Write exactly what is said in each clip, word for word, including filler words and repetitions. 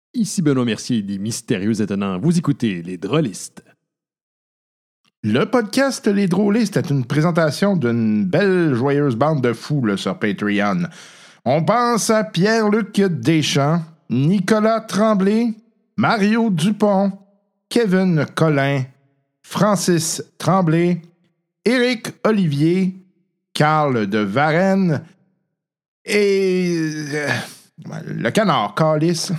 Ici Benoît Mercier des Mystérieux Étonnants. Vous écoutez Les Drôlistes. Le podcast Les Drôlistes est une présentation d'une belle, joyeuse bande de fous là, sur Patreon. On pense à Pierre-Luc Deschamps, Nicolas Tremblay, Mario Dupont, Kevin Collin, Francis Tremblay, Éric Olivier, Carl de Varenne et euh, le canard Calice.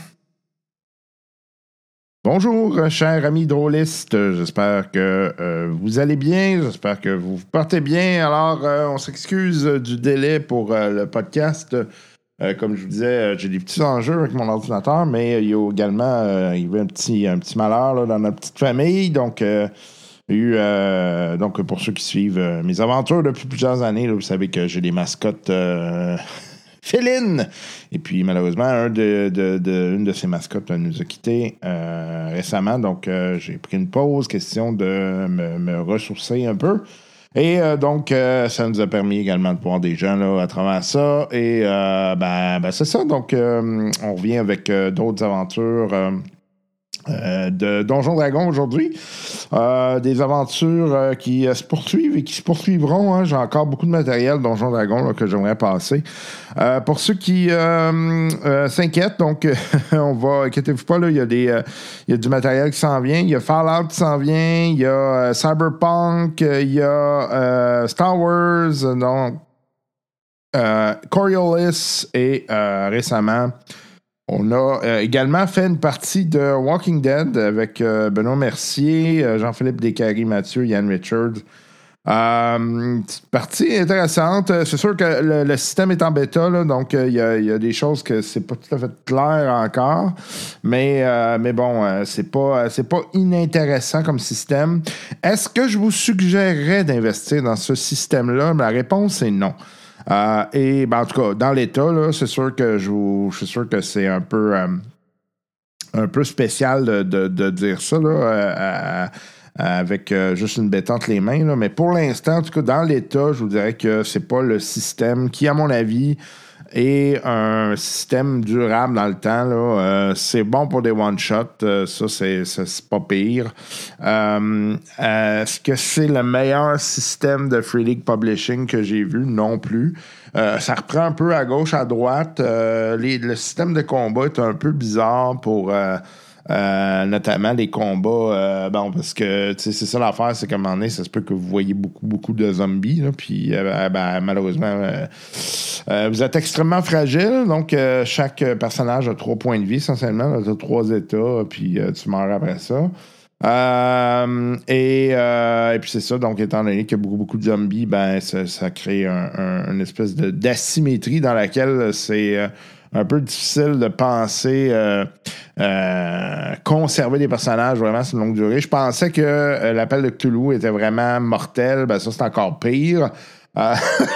Bonjour, chers amis drôlistes. J'espère que euh, vous allez bien. J'espère que vous vous portez bien. Alors, euh, on s'excuse du délai pour euh, le podcast. Euh, comme je vous disais, j'ai des petits enjeux avec mon ordinateur, mais il y a également euh, il y avait un petit, un petit malheur là, dans notre petite famille. Donc, euh, il y a eu, euh, donc, pour ceux qui suivent euh, mes aventures depuis plusieurs années, là, vous savez que j'ai des mascottes euh, félines. Et puis, malheureusement, un de, de, de, une de ces mascottes nous a quittés euh, récemment. Donc, euh, j'ai pris une pause, question de me, me ressourcer un peu. Et euh, donc, euh, ça nous a permis également de voir des gens là, à travers ça. Et euh, ben, ben, c'est ça. Donc, euh, on revient avec euh, d'autres aventures euh, euh, de Donjons Dragons aujourd'hui. Euh, des aventures euh, qui euh, se poursuivent et qui se poursuivront. Hein. J'ai encore beaucoup de matériel Donjons Dragons là, que j'aimerais passer. Euh, pour ceux qui euh, euh, s'inquiètent, donc on va, inquiétez-vous pas, là, il y a des, euh, il y a du matériel qui s'en vient. Il y a Fallout qui s'en vient. Il y a euh, Cyberpunk. Il y a euh, Star Wars. Donc, euh, Coriolis et euh, récemment, on a euh, également fait une partie de Walking Dead avec euh, Benoît Mercier, euh, Jean-Philippe Descaries, Mathieu, Yann Richards. Euh, partie intéressante. C'est sûr que le, le système est en bêta, là, donc il euh, y, y a des choses que c'est pas tout à fait clair encore. Mais, euh, mais bon, euh, c'est pas, c'est pas inintéressant comme système. Est-ce que je vous suggérerais d'investir dans ce système-là? La réponse est non. Euh, et ben, en tout cas, dans l'état, là, c'est sûr que je vous, je suis sûr que c'est un peu, euh, un peu spécial de, de, de dire ça là, euh, à, avec euh, juste une bêta entre les mains. Là. Mais pour l'instant, en tout cas, dans l'état, je vous dirais que c'est pas le système qui, à mon avis, est un système durable dans le temps. Là. Euh, c'est bon pour des one-shots. Euh, ça, c'est, c'est, c'est pas pire. Euh, euh, est-ce que c'est le meilleur système de Free League Publishing que j'ai vu? Non plus. Euh, ça reprend un peu à gauche, à droite. Euh, les, le système de combat est un peu bizarre pour... Euh, Euh, notamment les combats, euh, bon, parce que c'est ça l'affaire, c'est qu'à un moment donné, ça se peut que vous voyez beaucoup, beaucoup de zombies, là, puis euh, ben, malheureusement, euh, euh, vous êtes extrêmement fragile, donc euh, chaque personnage a trois points de vie essentiellement, tu as trois états, puis euh, tu meurs après ça. Euh, et, euh, et puis c'est ça, donc étant donné qu'il y a beaucoup, beaucoup de zombies, ben ça, ça crée un, un, une espèce de, d'asymétrie dans laquelle c'est... Euh, un peu difficile de penser euh, euh, conserver des personnages vraiment sur une longue durée. Je pensais que euh, l'appel de Cthulhu était vraiment mortel. Ben ça, c'est encore pire. Euh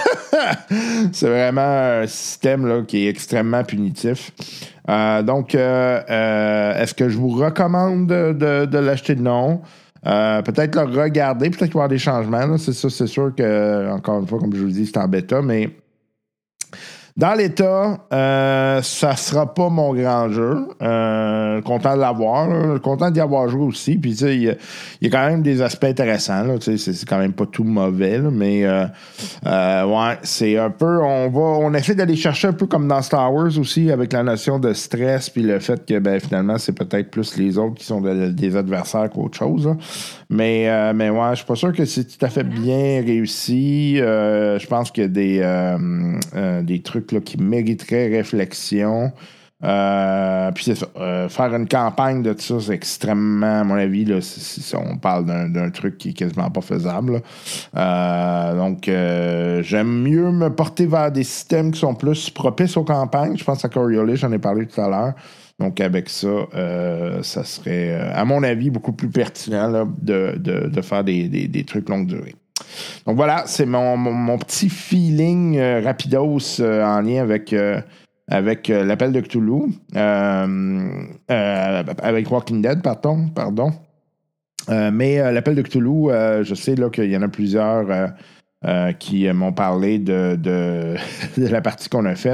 c'est vraiment un système là, qui est extrêmement punitif. Euh, donc, euh, euh, est-ce que je vous recommande de, de, de l'acheter? Non. Euh, peut-être le regarder, peut-être qu'il va y avoir des changements. Là. C'est ça, c'est sûr que, encore une fois, comme je vous dis, c'est en bêta, mais dans l'état, euh, ça sera pas mon grand jeu. Euh, content de l'avoir. Là. Content d'y avoir joué aussi. Puis, tu sais, il y, y a quand même des aspects intéressants. Là. C'est, c'est quand même pas tout mauvais. Là. Mais, euh, euh, ouais, c'est un peu... On va, on essaie d'aller chercher un peu comme dans Star Wars aussi, avec la notion de stress, puis le fait que, ben, finalement, c'est peut-être plus les autres qui sont de, des adversaires qu'autre chose. Là. Mais, euh, mais ouais, je suis pas sûr que c'est tout à fait bien réussi. Euh, je pense qu'il y a des, euh, euh, des trucs là, qui mériteraient réflexion. Euh, puis c'est ça. Euh, faire une campagne de ça, c'est extrêmement, à mon avis, là, c'est, c'est, on parle d'un, d'un truc qui est quasiment pas faisable. Euh, donc, euh, j'aime mieux me porter vers des systèmes qui sont plus propices aux campagnes. Je pense à Coriolis, j'en ai parlé tout à l'heure. Donc, avec ça, euh, ça serait, euh, à mon avis, beaucoup plus pertinent là, de, de, de faire des, des, des trucs longue durée. Donc, voilà, c'est mon, mon, mon petit feeling euh, rapidos euh, en lien avec, euh, avec euh, l'appel de Cthulhu, euh, euh, avec Walking Dead, pardon. pardon. Euh, mais euh, l'appel de Cthulhu, euh, je sais là, qu'il y en a plusieurs euh, euh, qui m'ont parlé de, de, de la partie qu'on a faite.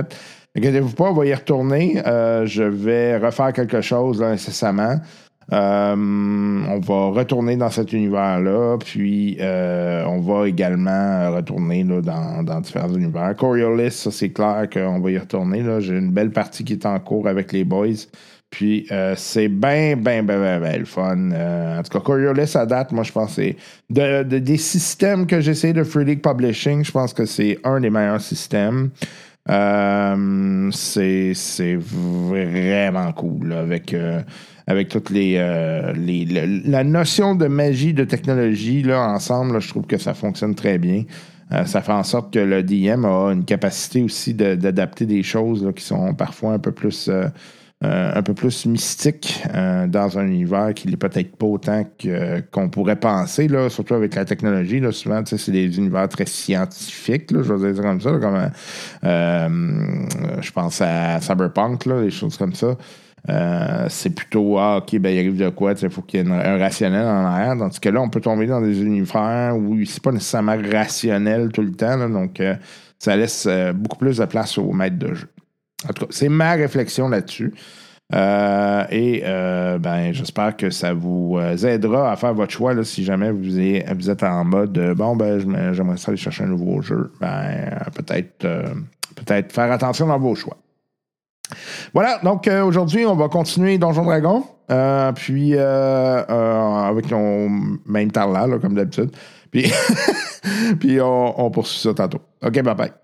Inquiétez-vous pas, on va y retourner. Euh, je vais refaire quelque chose là, incessamment. Euh, on va retourner dans cet univers-là, puis euh, on va également retourner là, dans, dans différents univers. Coriolis, ça c'est clair qu'on va y retourner. Là. J'ai une belle partie qui est en cours avec les boys. Puis euh, c'est bien, bien, bien, bien, bien le fun. Euh, en tout cas, Coriolis à date, moi je pense que c'est de, de, des systèmes que j'essaie de Free League Publishing, je pense que c'est un des meilleurs systèmes. Euh, c'est, c'est vraiment cool là, avec... Euh, avec toutes les, euh, les, les... La notion de magie, de technologie, là, ensemble, là, je trouve que ça fonctionne très bien. Euh, ça fait en sorte que le D M a une capacité aussi de, d'adapter des choses là, qui sont parfois un peu plus... Euh, Euh, un peu plus mystique euh, dans un univers qui n'est peut-être pas autant que, qu'on pourrait penser, là, surtout avec la technologie. Là, souvent, c'est des univers très scientifiques, là, je vais dire comme ça. Là, comme, euh, je pense à Cyberpunk, là, des choses comme ça. Euh, c'est plutôt, ah, OK, ben, il arrive de quoi? Il faut qu'il y ait une, un rationnel en arrière. Tandis que là, on peut tomber dans des univers où c'est pas nécessairement rationnel tout le temps. Là, donc, euh, ça laisse euh, beaucoup plus de place au maître de jeu. En tout cas, c'est ma réflexion là-dessus. Euh, et euh, ben, j'espère que ça vous aidera à faire votre choix là, si jamais vous êtes, vous êtes en mode euh, bon, ben, j'aimerais ça aller chercher un nouveau jeu. Ben, peut-être, euh, peut-être faire attention dans vos choix. Voilà, donc euh, aujourd'hui, on va continuer Donjon Dragon. Euh, puis euh, euh, avec nos mêmes tarlas, là, comme d'habitude. Puis, puis on, on poursuit ça tantôt. OK, bye bye.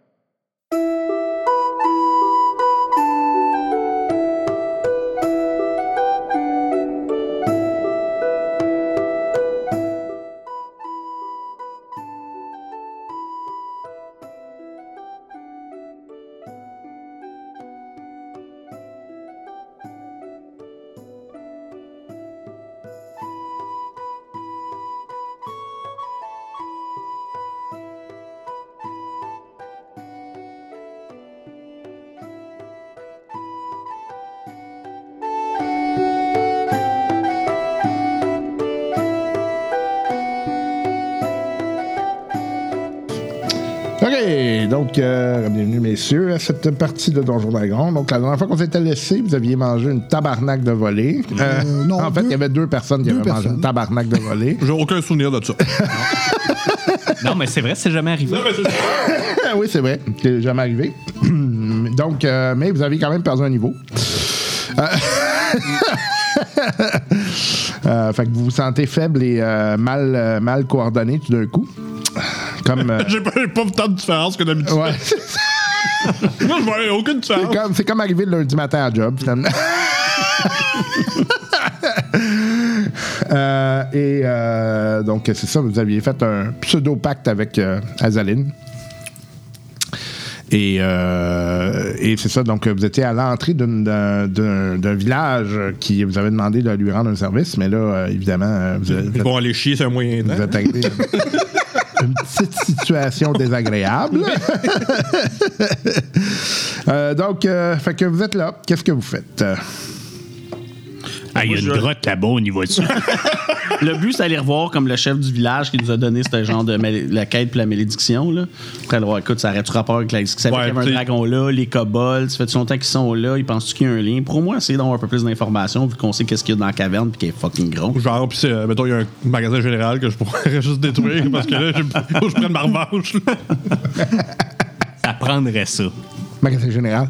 OK, donc, euh, bienvenue, messieurs, à cette partie de Donjon Dragon. Donc, la dernière fois qu'on s'était laissé, vous aviez mangé une tabarnak de volée. Euh, euh, non, en fait, il y avait deux personnes qui deux avaient personnes. mangé une tabarnak de volée. J'ai aucun souvenir de ça. Non, mais c'est vrai, c'est jamais arrivé. Non, mais c'est ça. Oui, c'est vrai, c'est jamais arrivé. Donc, euh, mais vous avez quand même perdu un niveau. Euh, euh, fait que vous vous sentez faible et euh, mal, euh, mal coordonné tout d'un coup. Comme, euh, J'ai pas, j'ai pas tant de différence que d'habitude. ouais. Moi, je vois aucune différence. C'est comme, c'est comme arriver le lundi matin à job, finalement. euh, et euh, donc, c'est ça, vous aviez fait un pseudo-pacte avec euh, Azaline. Et, euh, et c'est ça, donc vous étiez à l'entrée d'une, d'un, d'un, d'un village qui vous avait demandé de lui rendre un service, mais là, euh, évidemment, euh, vous, êtes, Ils vont aller chier, c'est un moyen vous temps. êtes arrivé à une petite situation désagréable. euh, donc, euh, fait que vous êtes là. Qu'est-ce que vous faites? Ah, il y a une grotte là-bas, on y va dessus. Le but, c'est d'aller revoir comme le chef du village qui nous a donné ce genre de mé- la quête puis la malédiction. Là. Après, alors, écoute, ça aurait-tu rapport avec la ça fait Ouais, qu'il y avait un t'sais- dragon là, les kobolds, ça fait longtemps qu'ils sont là, ils pensent qu'il y a un lien. Pour moi, essayer d'avoir un peu plus d'informations vu qu'on sait qu'est-ce qu'il y a dans la caverne puis qu'il est fucking gros. Genre, pis c'est, euh, mettons, il y a un magasin général que je pourrais juste détruire parce que là, j'ai- faut que je prenne ma revanche. là. Ça prendrait ça. Magasin général.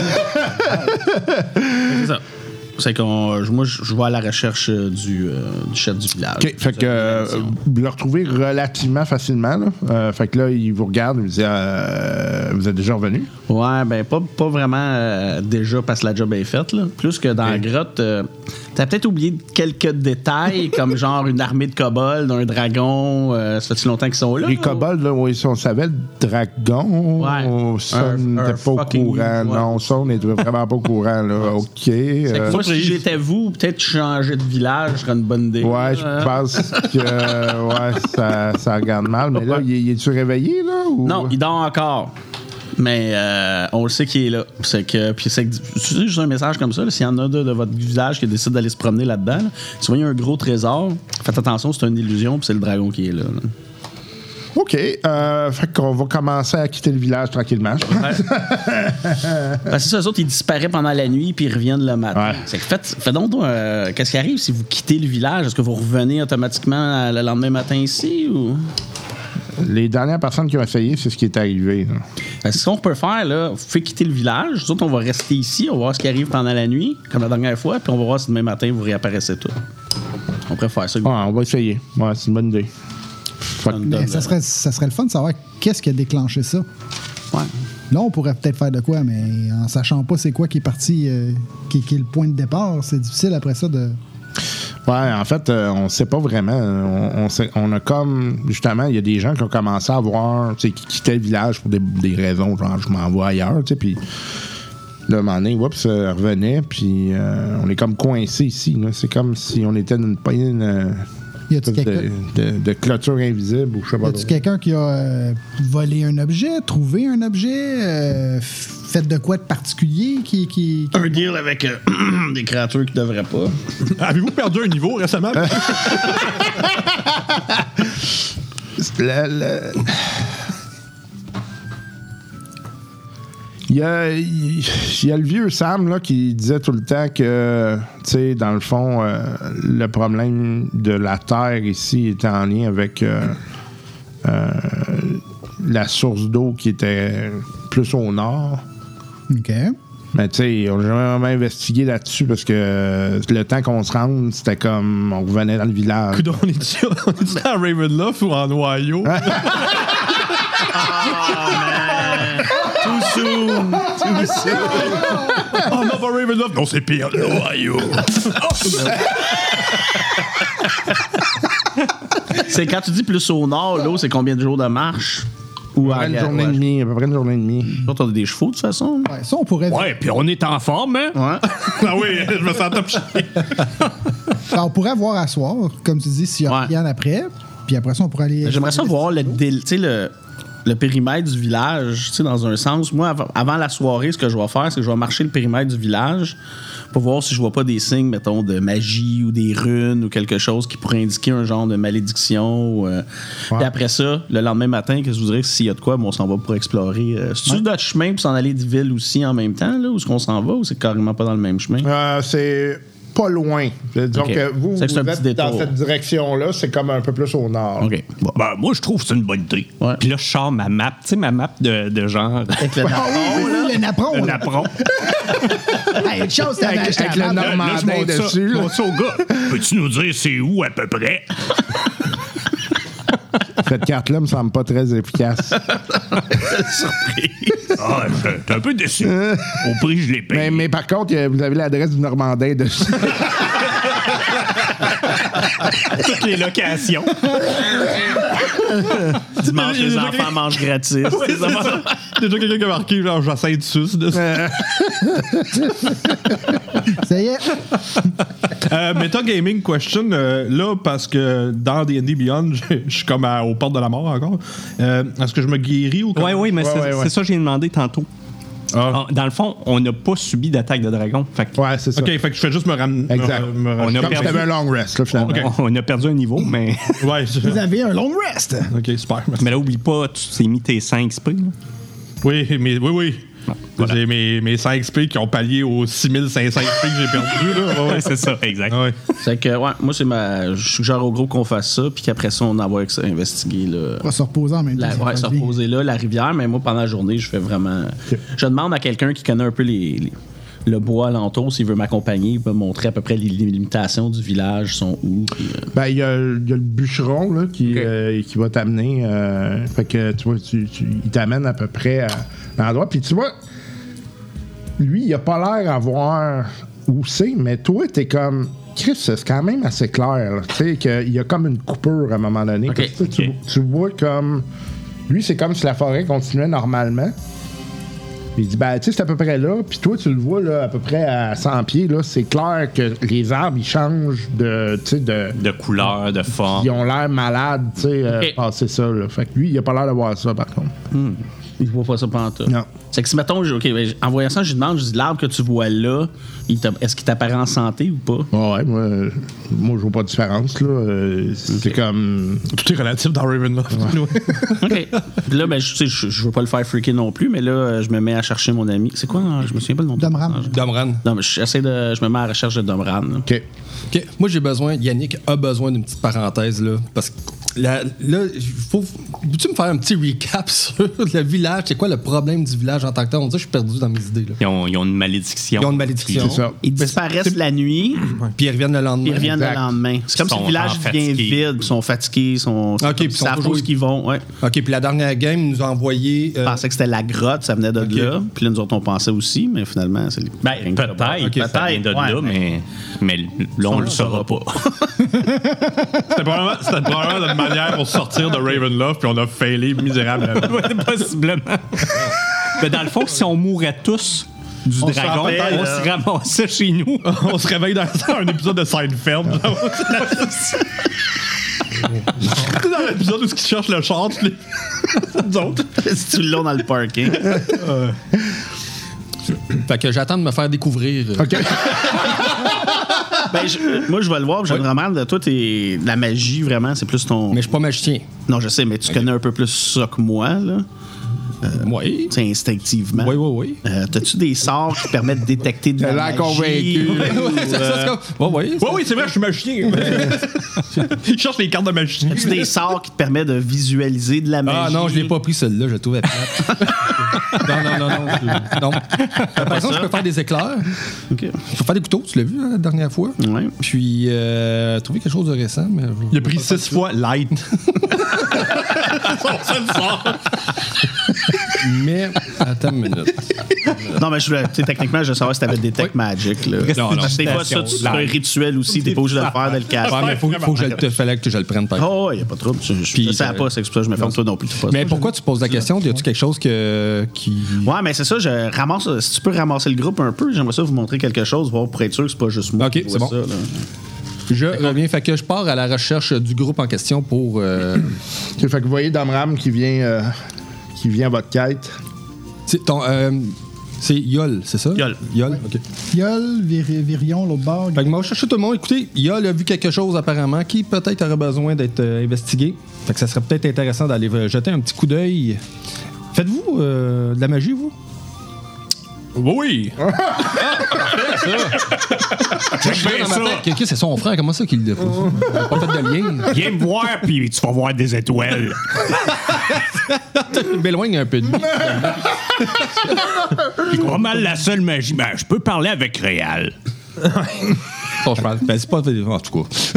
C'est ça. C'est qu'on, moi, je je vais à la recherche euh, du, euh, du chef du village. OK. Fait que euh, vous le retrouvez relativement facilement. Là. Euh, fait que là, il vous regarde, il vous dit euh, vous êtes déjà revenu? Ouais, ben pas, pas vraiment euh, déjà parce que la job est faite. Là. Plus que dans la grotte, euh, t'as peut-être oublié quelques détails comme genre une armée de kobolds, un dragon. Euh, ça fait-tu longtemps qu'ils sont là? Les ou? kobolds, là, oui, on savait le dragon. Ouais. Son Un- n'était un pas au fucking courant. new, ouais. Non, Son n'était vraiment pas au courant. Là. OK. Fait que euh, moi, si j'étais vous, peut-être changer de village serait une bonne idée. Ouais, je Euh, pense que euh, ouais, ça, ça regarde mal. Mais là, il, il est-tu réveillé, là? Ou... Non, il dort encore. Mais euh, on le sait qu'il est là. C'est que, puis c'est que, tu sais, juste un message comme ça, là, s'il y en a de, de votre village qui décide d'aller se promener là-dedans, là, si vous voyez un gros trésor, faites attention, c'est une illusion, puis c'est le dragon qui est là. là. OK. Euh, fait qu'on va commencer à quitter le village tranquillement. Ouais. Parce que ça, eux autres, ils disparaissent pendant la nuit puis ils reviennent le matin. Ouais. C'est que faites, faites donc, euh, qu'est-ce qui arrive si vous quittez le village? Est-ce que vous revenez automatiquement le lendemain matin ici ou... Les dernières personnes qui ont essayé, c'est ce qui est arrivé. Là. Parce que ce qu'on peut faire, là, vous pouvez quitter le village. Nous autres, on va rester ici, on va voir ce qui arrive pendant la nuit, comme la dernière fois, puis on va voir si demain matin, vous réapparaissez tout. On pourrait faire ça. Ouais, on va essayer. Ouais, c'est une bonne idée. Fuck. Mais ça serait, ça serait le fun de savoir qu'est-ce qui a déclenché ça. Ouais. Là, on pourrait peut-être faire de quoi, mais en sachant pas c'est quoi qui est parti, euh, qui, qui est le point de départ, c'est difficile après ça de... Ouais, en fait, euh, on sait pas vraiment. On, on, sait, on a comme, justement, il y a des gens qui ont commencé à voir, tu sais, qui quittaient le village pour des, des raisons, genre, je m'en vais ailleurs, tu sais, puis là, à un moment donné, oups, ça revenait, puis euh, on est comme coincé ici, là. C'est comme si on était dans une poignée une, Y a-tu de, quelqu'un- de, de clôture invisible ou je sais Y pas. a-tu trop. quelqu'un qui a euh, volé un objet, trouvé un objet, euh, f- fait de quoi de particulier qui... qui, qui- Un deal avec euh, des créatures qui devraient pas. Avez-vous perdu un niveau récemment? Le- le- Il y, a, il y a le vieux Sam là, qui disait tout le temps que, tu sais, dans le fond, euh, le problème de la Terre ici était en lien avec euh, euh, la source d'eau qui était plus au nord. OK. Mais tu sais, on n'a jamais vraiment investigué là-dessus parce que euh, le temps qu'on se rende, c'était comme on revenait dans le village. Coudon, on est-tu on est-tu à Ravenloft ou en Ohio? Too soon! Too soon! Oh non, pas Ravenloft! Non, c'est pire, l'Ohio! C'est quand tu dis plus au nord, l'eau, c'est combien de jours de marche? Ou À peu près une journée et demie, à peu près une journée et demie. Toi, t'as des chevaux, de toute façon? Ouais, ça, on pourrait... Ouais, puis on est en forme, hein? Ouais. Ah oui, je me sens top chier. on pourrait voir à soir, comme tu dis, s'il y a Ouais. rien après. Puis après ça, on pourrait aller... J'aimerais ça voir le, dél- tu sais, le, le périmètre du village, tu sais, dans un sens. Moi, avant, avant la soirée, ce que je vais faire, c'est que je vais marcher le périmètre du village pour voir si je vois pas des signes, mettons, de magie ou des runes ou quelque chose qui pourrait indiquer un genre de malédiction. Ou, euh, Ouais. Puis après ça, le lendemain matin, qu'est-ce que je vous dirais que s'il y a de quoi, bon, on s'en va pour explorer. Euh, C'est-tu notre chemin pour s'en aller de ville aussi en même temps, là, où est-ce qu'on s'en va, ou c'est carrément pas dans le même chemin? Euh, c'est pas loin. Disons Ok. que vous, C'est que c'est un vous petit êtes dans détour. cette direction-là, c'est comme un peu plus au nord. OK. Bon. Ben, moi, je trouve que c'est une bonne idée. Ouais. Puis là, je sors ma map, tu sais, ma map de, de genre. Avec le Ah oui, oui, oui, le napron, Le là. napperon. Hey, une chose, t'avais Avec- acheté avec avant. le Là, là, je Normandin montre ça, dessus, je là. montre ça au gars. Peux-tu nous dire c'est où à peu près? Cette carte-là me semble pas très efficace. Surprise. Ah, t'es un peu déçu. Au prix, je l'ai payé. mais, mais par contre, euh, vous avez l'adresse du Normandin dessus. Toutes les locations. Dimanche, les enfants mangent gratis. C'est ça. Déjà quelqu'un qui a marqué genre j'essaie de sus de ça. Ça y est. Euh, Meta Gaming Question, euh, là, parce que dans D and D Beyond, je je suis comme à- aux portes de la mort encore. Euh, Est-ce que je me guéris ou Oui, oui, mais Ouais, c'est ouais, ouais. c'est ça que j'ai demandé tantôt. Ah. Ah, Dans le fond, on n'a pas subi d'attaque de dragon. Fait que Ouais, c'est ça. Ok, fait que je fais juste me ramener. Exact. me- me- On a Comme perdu. si t'avais un long rest, là, finalement. on, on a perdu un niveau, mais, Ouais, je- Vous avez un long rest. ok, super. mais là, oublie pas, tu t'es mis tes cinq spé. Là. Oui, mais oui, oui. voilà. J'ai mes, mes cinq X P qui ont pallié aux six mille cinq cents X P que j'ai perdu. Là. Ouais, Ouais, c'est ça, exact. ouais. C'est que, ouais, moi, c'est ma. Je suggère au gros qu'on fasse ça, puis qu'après ça, on envoie ex- investiguer là, On va se reposer en même temps. la, ça ouais, fait se bien. reposer là, la rivière, mais moi, pendant la journée, je fais vraiment. Je demande à quelqu'un qui connaît un peu les, les- le bois alentour, s'il veut m'accompagner, il peut me montrer à peu près les limitations du village sont où. Puis, euh, Ben, il y, a il y a le bûcheron là, qui, Ok. euh, qui va t'amener. euh, fait que, tu vois, tu, tu- il t'amène à peu près à l'endroit. Puis, tu vois, lui, il a pas l'air à voir où c'est, mais toi, t'es comme. Chris, c'est quand même assez clair. là. Tu sais, qu'il y a comme une coupure à un moment donné. Ok, Parce que, tu, sais, ok. tu, tu vois comme. Lui, c'est comme si la forêt continuait normalement. Puis il dit, ben, tu sais, c'est à peu près là. Puis toi, tu le vois, là, à peu près à cent pieds, là. C'est clair que les arbres, ils changent de. Tu sais, de. De couleur, de forme. Ils ont l'air malades, tu sais, euh, Ok. passer ça, là. Fait que lui, il a pas l'air de voir ça, par contre. Il voit pas ça pantoute. Non. C'est que si, mettons, j'ai- OK, ben, en voyant ça, je lui demande, je dis, l'arbre que tu vois là, il t'a- est-ce qu'il t'apparaît en santé ou pas? Ouais, ouais, moi, euh, moi, je vois pas de différence, là. Euh, c'est comme. Tout est relatif dans Ravenloft. OK. Puis là, ben, je, tu sais, je, je veux pas le faire freaker non plus, mais là, euh, je me mets à chercher mon ami. C'est quoi? hein? Je me souviens pas le nom. de ton Domran. personnage. Domran. Non, mais j'essaie de. Je me mets à la recherche de Domran. là. OK. OK. Moi, j'ai besoin, Yannick a besoin d'une petite parenthèse, là, parce que la- là, il faut. Peux-tu me faire un petit recap sur le village? C'est quoi le problème du village en tant que tel? On dirait que je suis perdu dans mes idées, là. Ils ont, ils ont une malédiction. Ils ont une malédiction. C'est ça. Ils disparaissent la nuit, Puis ils reviennent le lendemain. puis ils reviennent Exact. le lendemain. C'est comme Ils si le sont village genre devient fatigués. vide, ils sont fatigués, ils sont. OK, puis ils ils sont savent toujours- où ils vont. Ouais. OK, puis la dernière game, ils nous a envoyé. Je euh, pensais que c'était la grotte, ça venait de OK. là. Puis là, nous autres, on pensait aussi, mais finalement, c'est les. Ben, peut-être. Ok, ça vient de peut-être, là, ouais, mais, mais là, on on le saura pas. C'était probablement, c'était probablement notre manière pour sortir de Ravenloft, puis on a failé misérablement. Ouais, possiblement. Mais dans le fond, si on mourait tous du On se dragon, rappelle, on euh, se ramassait chez nous. On se réveille dans un épisode de Seinfeld. genre. C'est dans l'épisode où ils cherchent le char, tous les nous autres. Si tu l'as dans le parking. Fait que j'attends de me faire découvrir. euh, OK. Ben, je- moi, je vais le voir. Je me demande, toi, t'es, la magie, vraiment, c'est plus ton. Mais je suis pas magicien. Non, je sais, mais tu connais un peu plus ça que moi, là. Oui. Tu sais, instinctivement. Oui, oui, oui. Euh, T'as-tu des sorts qui permettent de détecter de T'as la l'air magie? convaincu. Ouais, c'est ça, c'est comme. Ouais, ouais. Oui, oui, c'est vrai, je suis magicien. Ils cherchent les cartes de magicien. As-tu des sorts qui te permettent de visualiser de la magie? Ah non, je l'ai pas pris celle-là, je la trouvais plate. non, non, non, non. je- non. Euh, Par exemple, je peux faire des éclairs. OK. Je peux faire des couteaux, tu l'as vu hein, la dernière fois. Ouais. Puis, euh, trouver quelque chose de récent. Mais Il a pris six fois light. Mais, attends une minute. Non, mais je voulais- tu sais, techniquement, je veux savoir si t'avais Detect Magic. Là. Non, non. Parce que des fois, ça, tu fais un rituel aussi. T'es pas obligé de le faire, de le caster. Ouais, mais faut, faut que je le te fallait que je le prenne par exemple. Oh, il n'y a pas de trouble. Je ne Puis, savais euh, pas, c'est pour ça que je me ferme toi non plus. tu fais pas Mais ça. pourquoi tu poses la question? Y a-tu quelque chose que, qui. Ouais, mais c'est ça, je ramasse. Si tu peux ramasser le groupe un peu, j'aimerais ça vous montrer quelque chose, voir pour être sûr que c'est pas juste moi. Ok, qui vois c'est bon. ça, là. Je reviens, fait que je pars à la recherche du groupe en question pour. euh, Fait que vous voyez Damram qui vient, euh, qui vient à votre quête. c'est ton. euh, c'est Yol, c'est ça? Yol. Yol, ok. Yol, Vir- Virion, l'autre bord. Fait que moi, je cherche tout le monde. Écoutez, Yol a vu quelque chose apparemment qui peut-être aurait besoin d'être euh, investigué. Fait que ça serait peut-être intéressant d'aller euh, jeter un petit coup d'œil. Faites-vous euh, de la magie, vous? Oui. Dans ma tête, Quelqu'un, c'est son frère, comment ça qu'il l'a pas? Il a pas fait de lien. Viens me voir, puis tu vas voir des étoiles. Je m'éloigne un peu de lui. C'est pas mal la seule magie. Ben, je peux parler avec Réal. Son cheval. Ben, c'est pas. En tout cas.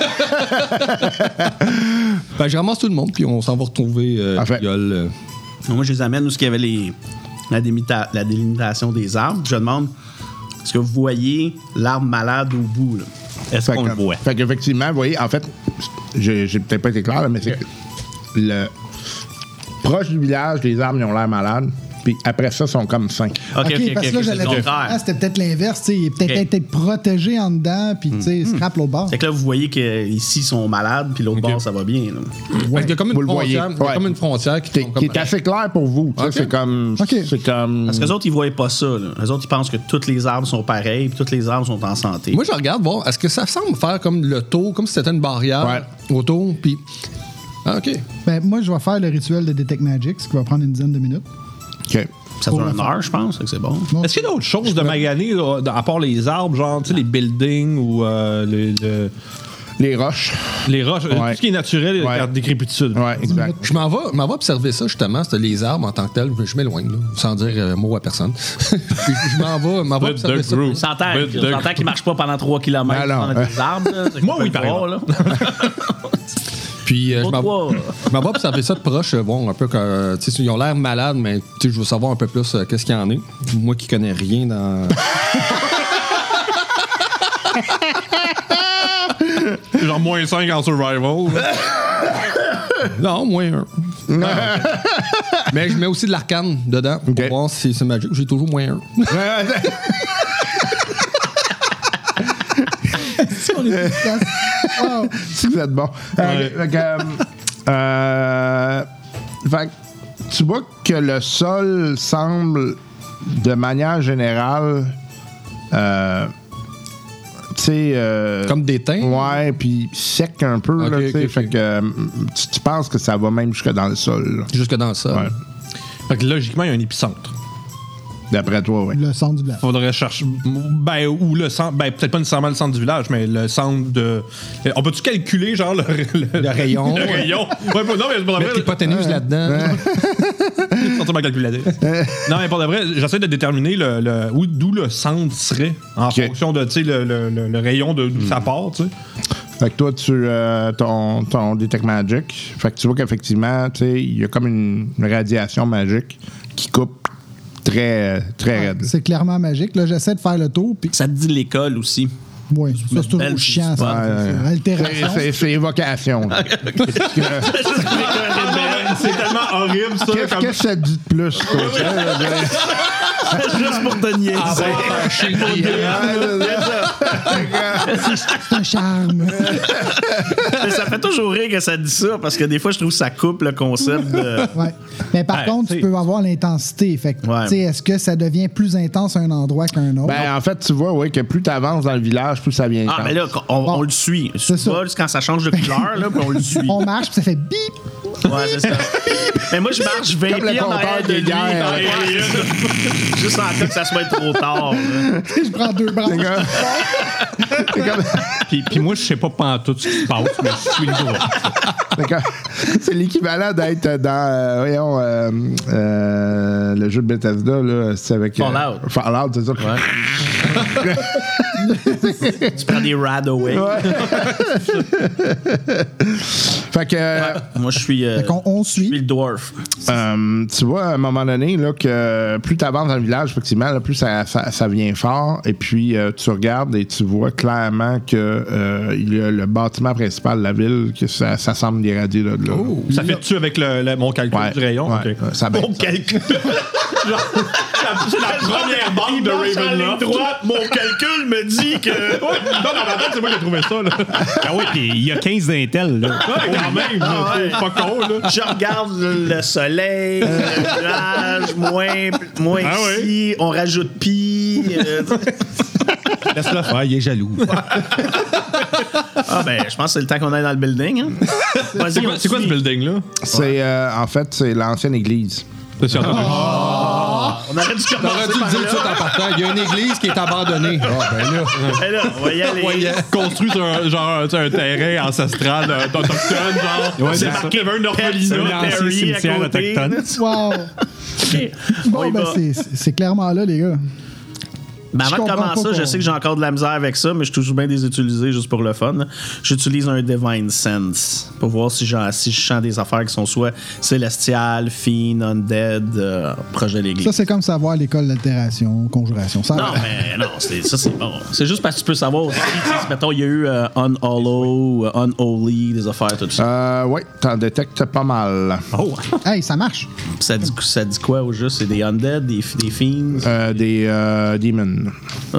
Ben, je ramasse tout le monde, puis on s'en va retrouver euh, Parfait. Yol. euh. Moi, je les amène où il y avait les, la, démita- la délimitation des arbres. Je demande est-ce que vous voyez l'arbre malade au bout? Là? Est-ce Fait qu'on que- le voit? Fait qu'effectivement, vous voyez, en fait, j'ai j'ai peut-être pas été clair, là, mais c'est que le proche du village, les arbres, ils ont l'air malades. Puis après ça, ils sont comme sains. OK, OK, OK. parce que là, ok, c'est j'allais le dire, contraire. ah, c'était peut-être l'inverse. tu sais, Il est peut-être Ok. peut-être protégé en dedans, puis tu sais, scrap l'autre bord. C'est que là, vous voyez qu'ici, ils sont malades, puis l'autre bord, ça va bien. Là. Parce qu'il y a comme Vous une le voyez. frontière, il y a Ouais. comme une frontière qui, Qui, sont qui comme- est assez clair pour vous. tu sais, Ok. C'est comme. Ok. C'est comme. Parce que les autres, ils voyaient pas ça. Là. Les autres, ils pensent que tous les arbres sont pareils, puis tous les arbres sont en santé. Moi, je regarde voir, est-ce que ça semble faire comme le tour, comme si c'était une barrière autour, puis. Ah, OK. Ben, moi, je vais faire le rituel de Detect Magic, ce qui va prendre une dizaine de minutes. OK. ça dure une heure, je pense. fait que c'est bon. Non, Est-ce qu'il y a d'autres choses de maganer, là, à part les arbres, genre, tu sais, les buildings ou euh, les, le- Les roches. les roches, euh, Ouais. tout ce qui est naturel, Ouais. la décrépitude. Ouais, exact. Je m'en vais, m'en vais observer ça, justement, c'était les arbres en tant que tels. Je m'éloigne, là, sans dire euh, mot à personne. Puis je m'en vais, m'en vais The- observer the ça. group. On s'entend, Ben, on s'entend qu'ils marchent pas pendant trois kilomètres Ben non. dans des arbres. Là, C'est Moi, qu'on oui, peut par voir, là. Puis euh, je Pour m'en toi. je m'en vais observer ça de proche, euh, voir un peu que. euh, tu sais, ils ont l'air malades, mais tu sais, je veux savoir un peu plus euh, qu'est-ce qu'il y en est. Moi qui connais rien dans. Genre moins cinq en survival. Non, moins un. Mais je mets aussi de l'arcane dedans pour Ok. voir si c'est magique. J'ai toujours moins un. on est efficace. Wow. Si vous êtes bon. Euh, fait que, euh, euh, fait que tu vois que le sol semble, de manière générale, euh, tu sais... Euh, Comme des teintes? Ouais, puis sec un peu, Ok, là, tu sais. ok, Fait ok. que euh, tu, tu penses que ça va même jusque dans le sol, là. Jusque dans ça. Ouais. Fait que logiquement, il y a un épicentre. D'après toi, oui. Le centre du village. Faudrait chercher. Ben, ou le centre. Ben, peut-être pas nécessairement le centre du village, mais le centre de. On peut-tu calculer, genre, le, le, Le rayon. le rayon? Ouais, pas- non, mais pour de Mettre vrai. l'hypoténuse là-dedans. Sortir ma calculatrice. Non, mais pour de vrai, j'essaie de déterminer le, le- où, d'où le centre serait en Ok. fonction de, tu sais, le, le, le, le rayon de, d'où ça part, tu sais. Fait que toi, tu euh, ton, ton Detect Magic, fait que tu vois qu'effectivement, tu sais, il y a comme une, une radiation magique qui coupe très, très raide. C'est clairement magique. Là, j'essaie de faire le tour. Puis, Ça te dit l'école aussi. oui, ça, c'est toujours belle, chiant. c'est Ça. Ouais, ouais. C'est altération. C'est- C'est c'est évocation. là. C'est tellement horrible, ça. Qu'est-ce comme- que ça dit de plus, toi? Juste pour te niaiser. C'est un charme. Mais ça fait toujours rire que ça dit ça, parce que des fois, je trouve que ça coupe le concept de... Ouais. Mais par Ouais, contre, tu t'sais- peux avoir l'intensité. Fait que, Ouais. tu sais, est-ce que ça devient plus intense à un endroit qu'un autre? Ben, en fait, tu vois, oui, que plus tu avances dans le village, plus ça vient. Ah, mais là, on, on le suit. C'est Tu ça. vois, quand ça change de couleur, là, puis on le suit. On marche, puis ça fait bip. Ouais, c'est ça. Mais moi, je marche vingt Comme le pieds en compteur arrière de des lui. guerres. Ouais, ouais, c'est ça. Juste en cas que ça soit trop tard. là. Je prends deux branches. C'est comme- Puis, puis moi, je sais pas pantoute ce qui se passe, mais je suis le droit. c'est comme- c'est l'équivalent d'être dans euh, voyons, euh, euh, le jeu de Bethesda, là, c'est avec. euh, Fallout. Fallout, c'est ça. Tu prends des rad away. Fait que. euh, Moi, je suis, euh, Fait qu'on on je suis suit. le dwarf. Euh, tu vois, à un moment donné, là, que plus tu avances dans le village, effectivement, là, plus ça, ça, ça vient fort. Et puis, euh, tu regardes et tu vois clairement que euh, il y a le bâtiment principal de la ville, que ça, ça semble irradier là. de là. Ça fait-tu avec le, le- mon calcul Ouais, du rayon? ouais, Ok. ouais, ça baisse. Mon calcul. C'est la première banque de Ravenloft. droite, mon calcul me dit que. Non, dans ma tête, c'est moi qui ai trouvé ça, là. Ah oui, puis il y a quinze d'Intel, là. Ouais, quand même, là, Ah ouais. c'est pas con, là. Je regarde le, le soleil, le nuage, moins, moins Ah oui. ici, on rajoute pi. euh, Laisse-le faire, il est jaloux. ah ben, je pense que c'est le temps qu'on aille dans le building. Hein. Vas-y, C'est quoi, on c'est quoi ce suit. building-là? C'est, euh, en fait, c'est l'ancienne église. C'est sûr. On aurait dû T'aurais commencer dû le par dire tout de suite là. en partant. Il y a une église qui est abandonnée. Ah, ben là. Ben là, on va y aller. Construit sur un, genre, tu sais, un terrain ancestral euh, d'autochtone, genre. Ouais, c'est c'est marqué un Pet orphelinat. Cemetery à côté. Wow. Ok. On Bon, y ben, va. c'est- c'est clairement là, les gars. Ben Je avant de comprends commencer pas ça, je qu'on- sais que j'ai encore de la misère avec ça, mais je suis toujours bien des utiliser juste pour le fun. J'utilise un Divine Sense pour voir si, j'en- si je sens des affaires qui sont soit célestiales, fiend, undead, euh, proche de l'église. Ça, c'est comme savoir l'école d'altération, conjuration. Ça, Non, mais non, c'est, ça c'est bon. C'est juste parce que tu peux savoir aussi, tu sais, mettons, il y a eu euh, Unhollow, euh, Unholy, des affaires, tout ça. Euh, oui, t'en détectes pas mal. Oh! Hey, ça marche. Ça dit, ça dit quoi au juste? C'est des undead, des, des fiends? Euh, des euh, demons. Ah.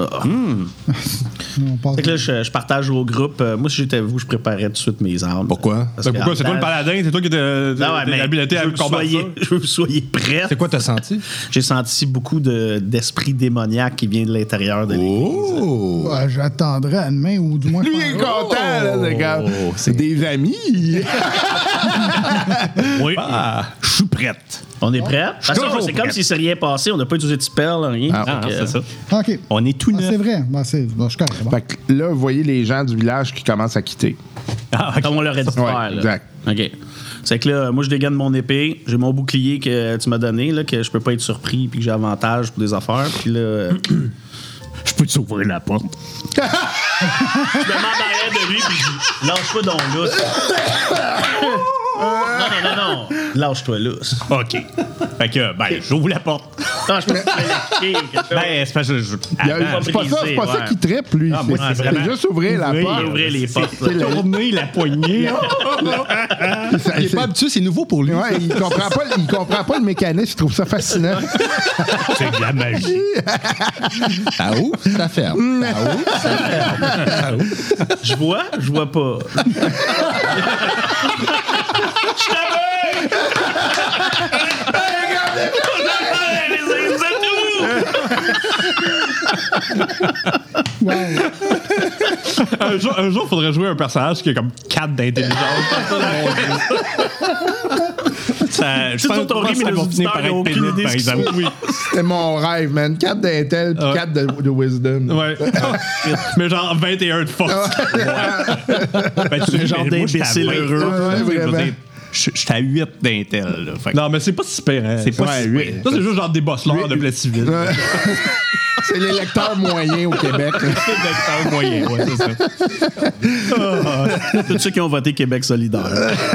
On passe- Fait que là, je, je partage au groupe. Euh, moi, si j'étais vous, je préparais tout de suite mes armes. Pourquoi? Parce Ben, que pourquoi? en C'est toi le dedans- paladin? C'est toi qui t'es Non, ouais, mais habilité je à veux que vous combattre soyez, ça? je veux que vous soyez prêts. C'est quoi t'as senti? J'ai senti beaucoup de, d'esprit démoniaque qui vient de l'intérieur de l'église. Oh! Ouais, j'attendrai à demain ou du moins. Lui, il est faire- content, là, c'est comme, c'est des amis. Oui. Je suis prête. On est prêts? De toute façon, toujours c'est comme prête. s'il ne s'est rien passé. On n'a pas utilisé de spell, rien. Ah, Fait que, c'est ça. OK. On est tout Ah, neuf. c'est vrai. Ben, c'est, bon, je suis correct. Bon. Fait que là, vous voyez les gens du village qui commencent à quitter. Comme on l'aurait dit de Ouais, faire. là. exact. OK. C'est que là, moi, je dégaine mon épée. J'ai mon bouclier que tu m'as donné, là, que je peux pas être surpris puis que j'ai avantage pour des affaires. Puis là... euh, je peux t'ouvrir la porte. Je me mets en arrière de lui puis je dis, lâche-toi donc là. Non, non, non, non. Lâche-toi là. OK. Fait que, ben, j'ouvre la porte. Non, je peux te piquer ou quelque chose. Ben, c'est parce que je. Il y a- Avant, c'est pas ça, c'est pas ça ouais. qui trippe, lui. Ah, moi, c'est c'est c'est vraiment- juste ouvrir la Ouvrir, porte. Ouvrir les portes. C'est le- Tourner la poignée. ça- Il est c'est- pas habitué, c'est nouveau pour lui. Ouais, il comprend pas, il comprend pas le mécanisme, il trouve ça fascinant. C'est de la magie. Ça ouvre, ça ferme. Ça ouvre, ça ferme. Ça ouvre. Je vois, je vois pas. Wow. un, jour, un jour, il faudrait jouer un personnage qui a comme quatre d'intelligence. Ça, je C'est pense sur ton que riz, mais ça les va finir auditeurs par n'ont être aucune pénible, idée par ce qu'ils exemple. Oui. C'était mon rêve, man. quatre d'intel puis Ouais. quatre de, de wisdom. Ouais. Mais genre vingt et un de force. Ben, tu sais, genre moi, j'étais à d'imbécile vingt. heureux. Ouais, Je veux vraiment. dire, je- J'étais à huit d'intel. là. Fait que Non, mais c'est pas si pire, hein. c'est pas Ouais, si huit. pire. Ça, c'est juste genre des bosseleurs de blé civil. Ouais. C'est l'électeur moyen au Québec. C'est le moyen, ouais, c'est ça. Tous ceux qui ont voté Québec solidaire.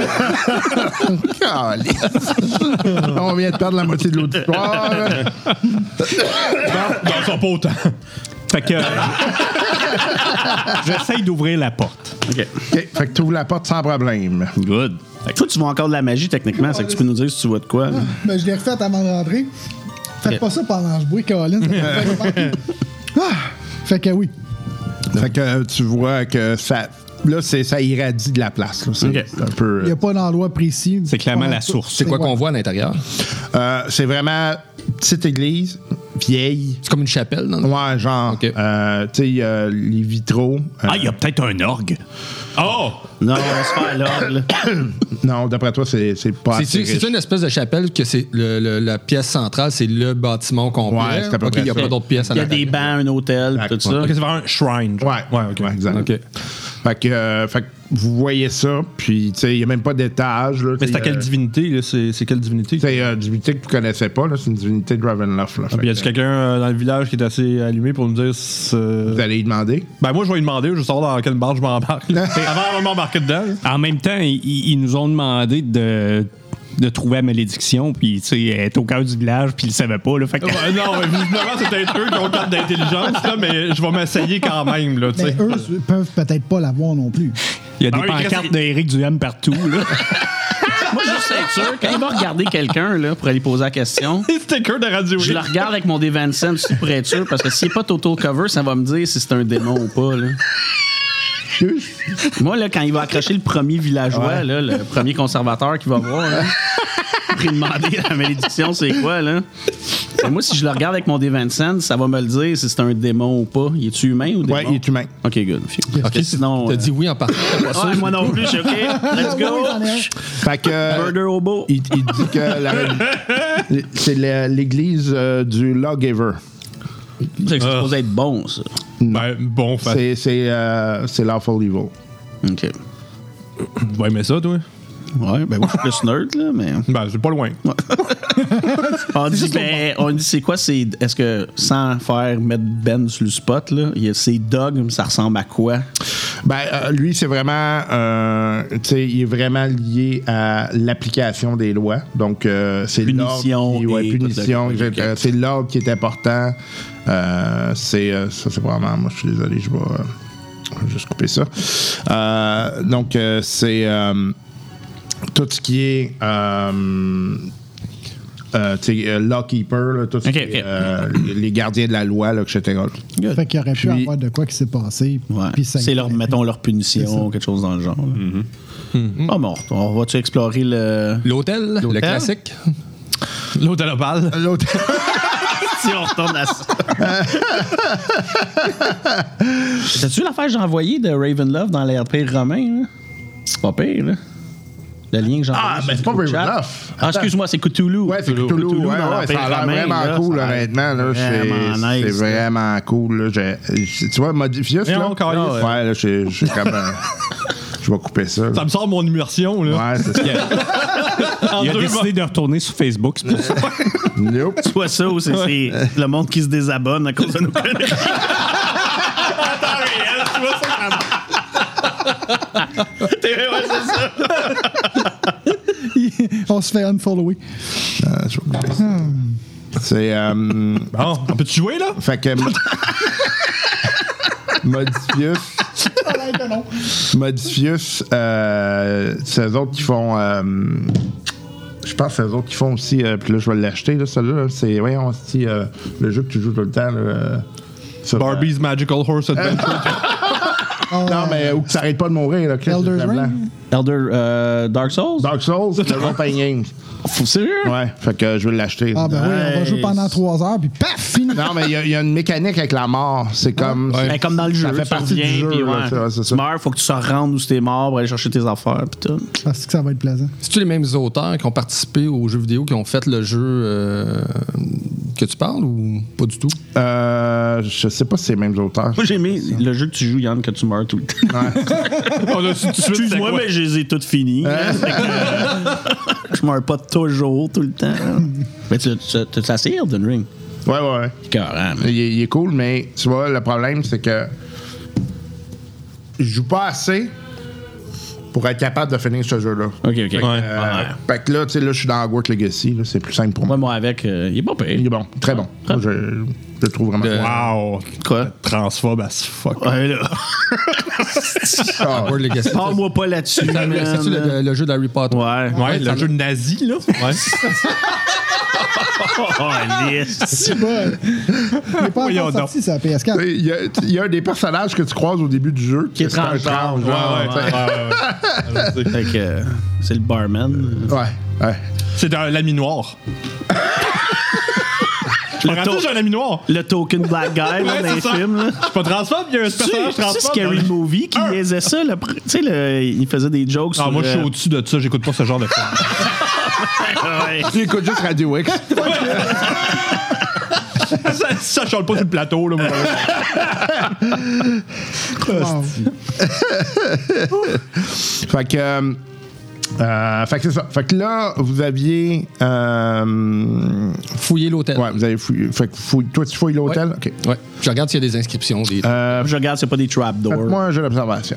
Caliste. On vient de perdre la moitié de l'auditoire. là. Non, ils sont pas autant. Fait que euh, j'essaye d'ouvrir la porte. OK. OK. Fait que tu ouvres la porte sans problème. Good. Toi, tu vois encore de la magie, techniquement. C'est que tu peux nous dire si tu vois de quoi. là. Ben, je l'ai refait avant de rentrer. Faites Ok. pas ça pendant que je bois, Colin. Ça me fait peur. Ah! Fait que oui. Fait que euh, tu vois que ça. Là, c'est, ça irradie de la place. Là. C'est, OK. c'est un peu. Il n'y a pas d'endroit précis. C'est clairement Pendant la tout. source. C'est quoi qu'on voit à l'intérieur? Euh, c'est vraiment petite église, vieille. C'est comme une chapelle, non? Ouais, genre. OK. euh, tu sais, euh, les vitraux. euh, Ah, il y a peut-être un orgue. Oh! Non, on va se faire l'ordre. là. Non, d'après toi, c'est, c'est pas assez C'est-tu riche. c'est une espèce de chapelle que c'est le- le- la pièce centrale, c'est le bâtiment complet? Ouais, c'est à peu OK, près il n'y a ça. pas d'autres pièces à Il y a des l'intérieur. bancs, un hôtel, Exact, tout ça. ouais. Ok, c'est vraiment un shrine. genre. Ouais, Ouais, ok. ouais, exact. OK. Fait que, euh, fait que vous voyez ça, puis tu sais, il n'y a même pas d'étage. Là, Mais c'est à t'sais, quelle euh, divinité, là? C'est c'est quelle divinité? C'est une divinité que tu connaissais pas, là, c'est une divinité de Ravenloft. Là, Ah, puis y a-tu Fait que, quelqu'un euh, dans le village qui est assez allumé pour nous dire si, euh, vous allez y demander. Ben, moi, je vais lui demander, je vais savoir dans quelle barre je m'embarque. là. Avant de m'embarquer dedans. là. En même temps, ils, ils nous ont demandé de, de trouver la malédiction, puis tu sais, elle est au cœur du village, puis ils le savaient pas. Là, fait que, Ouais, non, mais visiblement, c'est peut-être eux qui ont carte d'intelligence, là, mais je vais m'essayer quand même. Là, tu Mais sais. eux peuvent peut-être pas l'avoir non plus. il y a des Ah oui, pancartes Chris, d'Éric Duhem partout. Là. Moi, juste être sûr, quand il va regarder quelqu'un là, pour aller poser la question, Les stickers de Radio je le regarde avec mon D Vincent aussi pour être sûr, parce que s'il n'est pas total cover, ça va me dire si c'est un démon ou pas. Là. Moi, là, quand il va accrocher le premier villageois, là, le premier conservateur qu'il va voir, là, pour lui demander la malédiction, c'est quoi, là? Et moi, si je le regarde avec mon D Vincent, ça va me le dire si c'est un démon ou pas. Il est-tu humain ou démon? Ouais, il est humain. OK, good. Phew. OK, sinon, T'as euh, dit oui en partant. t'as pas ouais, sûr. moi non plus, je suis OK. Let's go. Oui, j'en ai un. Fait que. euh, Murder hobo. il, il dit que la- c'est la- l'église euh, du Lawgiver. C'est supposé être bon, ça. Ben, bon, fait. C'est, c'est, euh, c'est Lawful Evil. OK. Tu vas aimer ça, toi? Ouais, ben moi, je suis plus nerd, là, mais... Ben, c'est pas loin. On dit, ben, on dit c'est quoi, c'est... Est-ce que, sans faire mettre Ben sur le spot, là, il y a ces dogmes, ça ressemble à quoi? Ben, euh, lui, c'est vraiment. Euh, tu sais, il est vraiment lié à l'application des lois. Donc, euh, c'est Punition l'ordre. Qui, ouais, et punition. tout le- exact. Euh, C'est l'ordre qui est important. Euh, c'est, euh, ça, c'est vraiment. Moi, je suis désolé, je vais, euh, je vais juste couper ça. Euh, donc, euh, c'est. Euh, tout ce qui est. Euh, euh, tu sais, euh, Lawkeeper, là, tout ce Ok, qui est, ok. euh, les gardiens de la loi, là, et cetera. Fait qu'il aurait pu Puis- avoir de quoi qui s'est passé. Ouais. puis ça- C'est leur, mettons, leur C'est punition, ça. quelque chose dans le genre. là. Ah bon, on va-tu explorer le... L'hôtel, le L'hôtel? classique. L'hôtel Opal. L'autre. si on retourne à ça. T'as-tu l'affaire que j'ai envoyée de Ravenlove dans l'Empire romain? Là? C'est pas pire, là. Le lien que j'ai Ah, envoyé ben, sur c'est pas le chat. Ravenloft. Ah, excuse-moi, c'est Cthulhu. Ouais, c'est Cthulhu. Ouais, dans ouais, ça l'Empire a l'air romain, vraiment là, cool, ça a l'air honnêtement. Là, vraiment c'est, nice, c'est là. vraiment cool. Là. J'ai- j'ai- tu vois, Modifius, Mais là? encore, Ah, ouais, là, j'ai, j'ai comme... euh, je vais couper ça. là. Ça me sort mon immersion, là. Ouais, c'est ça. En Il a deux décidé de retourner sur Facebook, c'est pour ça. Nope. Soit ça ou c'est c'est le monde qui se désabonne à cause de nos conneries. T'es vrai, ouais, c'est ça. On se fait unfollower. Euh, je vais couper ça. C'est... euh, Bon, on peut-tu jouer, là? fait que... Modifius... Modifius, euh, c'est eux autres qui font... euh, je pense que c'est eux autres qui font aussi... euh, puis là, je vais l'acheter, là, celui-là. là. C'est, voyons, c'est euh, le jeu que tu joues tout le temps. Là, euh, sur, Barbie's Magical Horse Adventure. Ah, Non, mais où que ça arrête pas de mourir, là. Chris, Elder's c'est blanc. Ring? Elder euh, Dark Souls? Dark Souls, le Role-Playing Games. Faut sérieux? Ouais, fait que je vais l'acheter. Ah, ben oui, on va Nice. jouer pendant trois heures, puis paf, fini. Non, mais il y, a- il y a une mécanique avec la mort. C'est comme. c'est- Ben, comme dans le jeu, Ça fait tu partie du reviens, jeu. puis là, ouais. c'est- ouais, c'est Tu ça. meurs, faut que tu te rendes où t'es mort pour aller chercher tes affaires, pis tout. Parce que ça va être plaisant. C'est-tu les mêmes auteurs qui ont participé aux jeux vidéo qui ont fait le jeu euh, que tu parles ou pas du tout? Euh, je sais pas si c'est les mêmes auteurs. Moi, j'ai aimé le jeu que tu joues, Yann, que tu meurs tout le temps. On a su tout de suite, c'est Excuse-moi, quoi? mais je les ai toutes finies. hein, fait que, euh, je meurs pas toujours, tout le temps. Mais tu tu- tu essayé Elden Ring? Ouais, ouais, ouais. Carrément. Il, est- il est cool, mais tu vois, le problème, c'est que je joue pas assez pour être capable de finir ce jeu-là. Ok, ok. Ouais. Euh, Fait que là, tu sais, là, je suis dans Hogwarts Legacy. là, C'est plus simple pour moi. Ouais, moi, avec, euh, il est pas Il est payé. bon, très bon. Très Moi, je, je le trouve vraiment bon. Wow! Quoi? Transphobe as fuck. Ouais, là. Ah, World Legacy. Parle-moi pas là-dessus, man. C'est-tu le, le jeu d'Harry Potter? Ouais. Ouais, le jeu de nazi, là. Ouais. Oh, lisse. C'est bon. Il n'est pas Voyons encore donc. sorti, ça, P S quatre. Il y, a, il y a un des personnages que tu croises au début du jeu Qui est c'est un transgenre. transgenre, Ouais, tu sais. Ouais, ouais, ouais. Fait que euh, c'est le barman. Ouais, ouais. C'est un l'ami noir. Je me Le, rappelle, to- j'ai un ami noir. le token black guy là, Ouais, dans les c'est ça. films. Là. Je suis pas transphobe, il y a un Tu sais, personnage tu sais, transphobe. Scary Movie qui niaisait ça. le pr- Tu sais, le- il faisait des jokes Ah, sur... moi, je suis euh, au-dessus de ça, j'écoute pas ce genre de film. ouais. Tu écoutes juste Radio X. ça, ça chante pas sur le plateau, là. moi. Wow. Fait que. euh, euh, fait que c'est ça. Fait que là, vous aviez. Euh, Fouiller l'hôtel. ouais, vous avez fouillé. Fait que fouille- toi, tu fouilles l'hôtel? OK. Ouais. Je regarde s'il y a des inscriptions. Des... Euh, Je regarde, c'est pas des trapdoors. Faites-moi un jeu d'observation.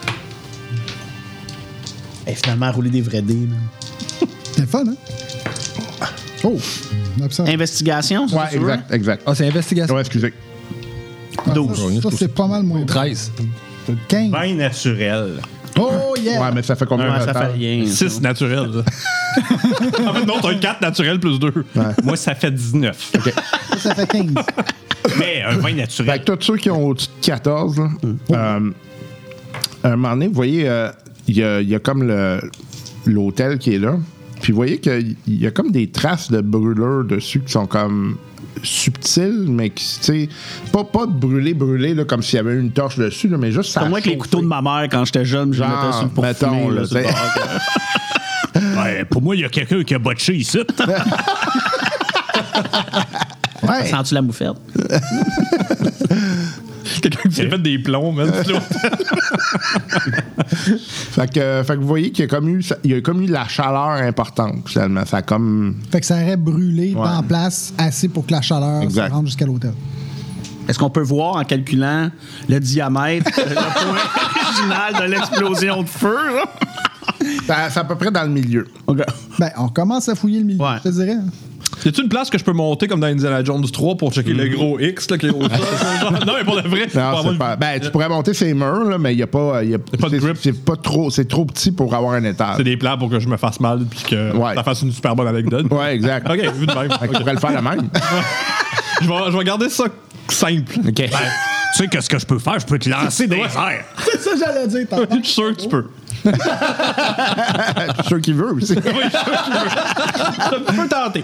Et finalement, rouler des vrais dés. man. C'est le fun, hein? Oh! Observe. Investigation, c'est Ouais, ça, tu veux? exact, exact. Ah, c'est investigation. Ouais, excusez. Ah, douze. Ça, ça, c'est pas mal moins bon. treize. quinze. Vin naturel. Oh, yeah! Ouais, mais ça fait combien Ouais, de ça fait total? rien. six naturel. là. En fait, non, t'as un quatre naturel plus deux. Moi, ça fait dix-neuf. Ça, ça fait quinze. Mais un vin Fait naturel. que tous ceux qui ont au-dessus de quatorze, là, euh, à un moment donné, vous voyez, euh, il y, a, il y a comme le, l'hôtel qui est là. Puis vous voyez qu'il y a comme des traces de brûlures dessus qui sont comme subtiles, mais qui, tu sais, pas, pas de brûlé, brûlé, là, comme s'il y avait une torche dessus, là, mais juste ça. Comme moi avec les couteaux de ma mère quand j'étais jeune, je les Genre, mettais sur pour mettons, fumer, là, là, sur le t'sais. bord. Ouais, pour moi, il y a quelqu'un qui a botché ici. Ouais. Sens-tu la moufette? Quelqu'un qui s'est fait des plombs, man. Fait que, fait que vous voyez qu'il y a comme eu, ça- il y a comme eu de la chaleur importante, finalement. Ça a comme. Fait que ça aurait brûlé Ouais. en place assez pour que la chaleur se Exact. rende jusqu'à l'hôtel. Est-ce qu'on peut voir en calculant le diamètre, le point original de l'explosion de feu? là? ça- C'est à peu près dans le milieu. OK. Ben, on commence à fouiller le milieu, Ouais. je te dirais. Y a-tu une place que je peux monter comme dans Indiana Jones trois pour checker le gros X là, qui est au sol? Non, mais pour de vrai. pour Non, avoir c'est une- pas- ben, tu pourrais monter ces murs, là, mais il n'y a pas. Il y a, pas de c'est- grip. C'est pas trop. C'est trop petit pour avoir un étage. C'est des plans pour que je me fasse mal puis que Ouais. ça fasse une super bonne anecdote. Ouais, exact. Ok, vu de même. Fait que tu Ok. pourrais le faire la même. Je vais, je vais garder ça simple. OK. Tu sais, qu'est-ce que je peux faire? Je peux te lancer des airs. C'est ça que j'allais dire. t'entends? Je suis sûr que tu peux. Je suis sûr qu'il veut aussi. Tu peux tenter.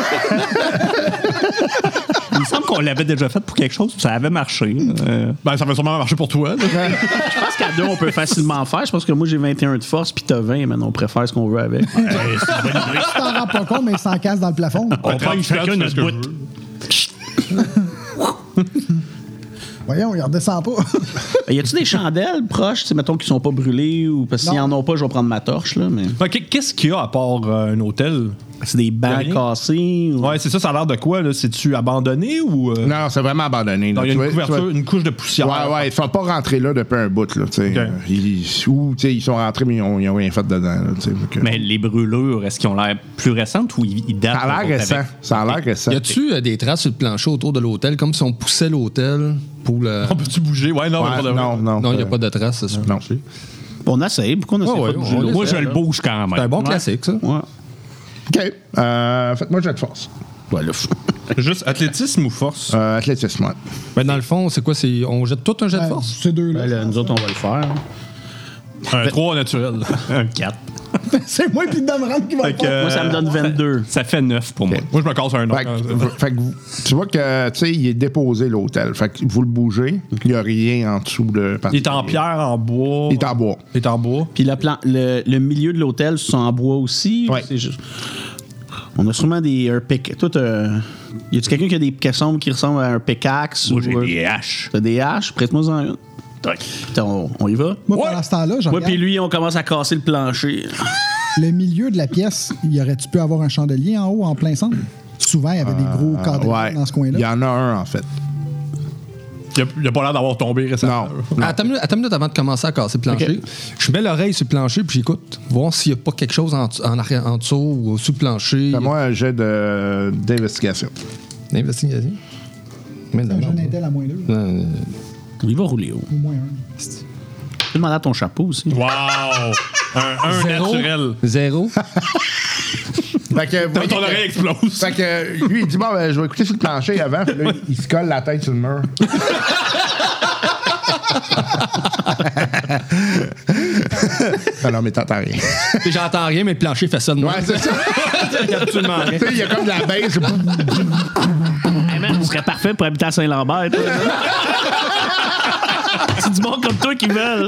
Il me semble qu'on l'avait déjà fait pour quelque chose, puis ça avait marché. Euh, Ben, ça va sûrement marcher pour toi. là. Je pense qu'à deux, on peut facilement faire. Je pense que moi, j'ai vingt et un de force, puis t'as vingt, mais on pourrait faire ce qu'on veut avec. Tu t'en rends pas compte, mais il s'en casse dans le plafond. on prend trente chacun tu fais notre ce que bout. je veux. Voyons, il redescend pas. Y a-tu des chandelles proches, tu sais, mettons, qui sont pas brûlées? Ou parce que s'ils Non. en ont pas, je vais prendre ma torche, là. Mais Fait que Qu'est-ce qu'il y a à part euh, un hôtel? c'est des bancs Rien. cassés. ou- Ouais, c'est ça, ça a l'air de quoi? là? C'est-tu abandonné ou. euh? Non, c'est vraiment abandonné. là. Non, il y a Tu une vois- tu couverture, vois- une couche de poussière. Ouais, ouais, ils sont pas rentrés là depuis un bout, là, tu sais. Ok. Ils, ou, tu sais, ils sont rentrés, mais ils ont, ils ont rien fait dedans, là, tu sais. Fait que- Mais les brûlures, est-ce qu'ils ont l'air plus récentes ou ils, ils datent? Ça a l'air eux autres, récent. avec- Ça a l'air récent. Y a-tu euh, des traces sur le plancher autour de l'hôtel, comme si on poussait l'hôtel pour le. On peut-tu bouger? Ouais, non, mais Ouais, pas de vrai. non, non. Non, il n'y a euh, pas de traces sur le non. plancher. On essaye. Pourquoi on essaye Ouais, pas ouais, de bouger on l'autre? Moi, je essaie, le là. bouge quand même. C'est un bon Ouais. classique, ça. Ouais. OK. Euh, faites-moi jet de force. Voilà. Juste athlétisme ou force? Euh, athlétisme, ouais. Ben, dans le fond, c'est quoi? C'est, on jette tout un jet de Ben, force? Ces deux-là. Ben, là, nous autres, on va le faire. Un trois naturel. Un quatre. C'est moi puis Damran qui va le Fait que, faire. Moi, ça me donne vingt-deux. Ça fait neuf pour moi. Moi, je me casse un Fait autre. que, fait que vous- tu vois que, tu sais, il est déposé, l'hôtel. Fait que vous le bougez, il n'y a rien en dessous de... Il est en pierre, en bois. Il est en bois. Il est en bois. Puis le, plan, le, le milieu de l'hôtel, c'est en bois aussi? Ouais. C'est juste... On a sûrement des... Un pic... Toi, t'as... Y a-tu quelqu'un qui a des caissons qui ressemblent à un pickaxe? Moi, ou- j'ai des haches. T'as des haches? Prête-moi-en une. Putain, on, on y va? Moi, pendant ce temps-là, je Moi, regarde puis lui, on commence à casser le plancher. le milieu de la pièce. Y aurait-tu pu avoir un chandelier en haut, en plein centre? Souvent, il y avait des gros cadres Ouais. dans ce coin-là. Il y en a un, en fait. Il a, il a pas l'air d'avoir tombé récemment. Non. Attends une minute- attends une minute avant de commencer à casser le plancher. Je mets l'oreille sur le plancher puis j'écoute. Voir s'il n'y a pas quelque chose en, en, arrière, en dessous ou sous le plancher. Fais-moi un jet de- d'investigation. Investigation. Mais Un jeune intel à moins deux. Euh, Il va rouler haut. Au moins un. Tu peux demander à ton chapeau aussi. Wow! Un, un Zéro. naturel. Zéro. Fait que, vous voyez Ton que- oreille explose. Fait que lui, il dit, bon, ben, je vais écouter sur le plancher avant. Puis là, il se colle la tête sur le mur. non, non, mais t'entends rien. Puis j'entends rien, mais le plancher fait ça de moi. Ouais, c'est ça. absolument rien. Tu sais, il y a comme de la base. Hey man, ce serait parfait pour habiter à Saint-Lambert. toi. C'est du monde comme toi qui veulent.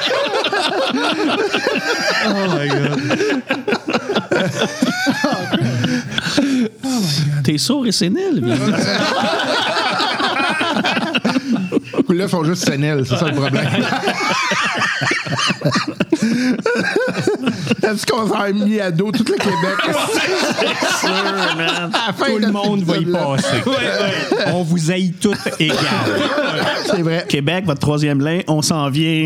T'es sourd et sénile. viens. Là, ils sont juste séniles, c'est ça le problème. Est-ce qu'on s'en mis à dos tout le Québec? Sûr, man. À la fin Tout de le monde va y l'épisode-là. passer. On vous haït tous égal. C'est vrai. Québec, votre troisième lin, on s'en vient.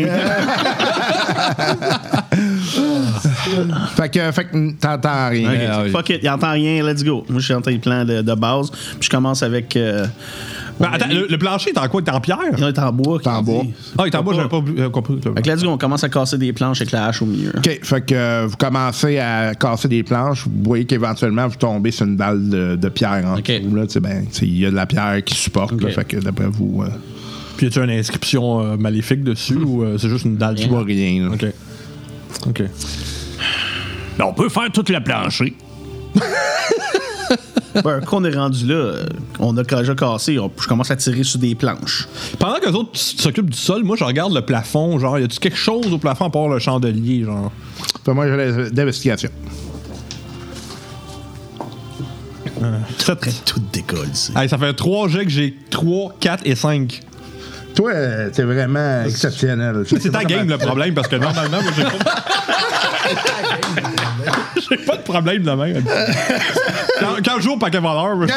Fait que, fait que t'entends rien. Ok, fuck it, il entend rien, let's go. Moi, je entends les plans de, de base. Puis je commence avec. Euh, Ben, attends, le, le plancher, t'es en quoi? T'es en pierre? il est en bois. en bois. Ah, il est en bois, j'avais pas euh, compris. Fait que let's go, on commence à casser des planches avec la hache au milieu. OK, fait que euh, vous commencez à casser des planches, vous voyez qu'éventuellement vous tombez sur une dalle de, de pierre en OK. dessous. Là, tu sais, ben, tu sais, il y a de la pierre qui supporte, là, OK. fait que d'après vous, euh, Puis y a-tu une inscription euh, maléfique dessus ou euh, c'est juste une dalle? tu vois rien. là. OK. OK. Ben, on peut faire tout le plancher. Ben, quand on est rendu là, euh, on a déjà cassé, on- je commence à tirer sur des planches. Pendant que les autres s- s'occupent du sol, moi, je regarde le plafond. Genre, y a-tu quelque chose au plafond à part le chandelier? Genre, Fais-moi un jet d'investigation. sept. Tout décolle ici. Hey, ça fait trois jets que j'ai trois, quatre et cinq. Toi, euh, t'es vraiment exceptionnel. C'est ta game le problème parce que normalement, moi, j'ai pas. J'ai pas de problème de même. Quand, quand je joue au paquet voleur, moi,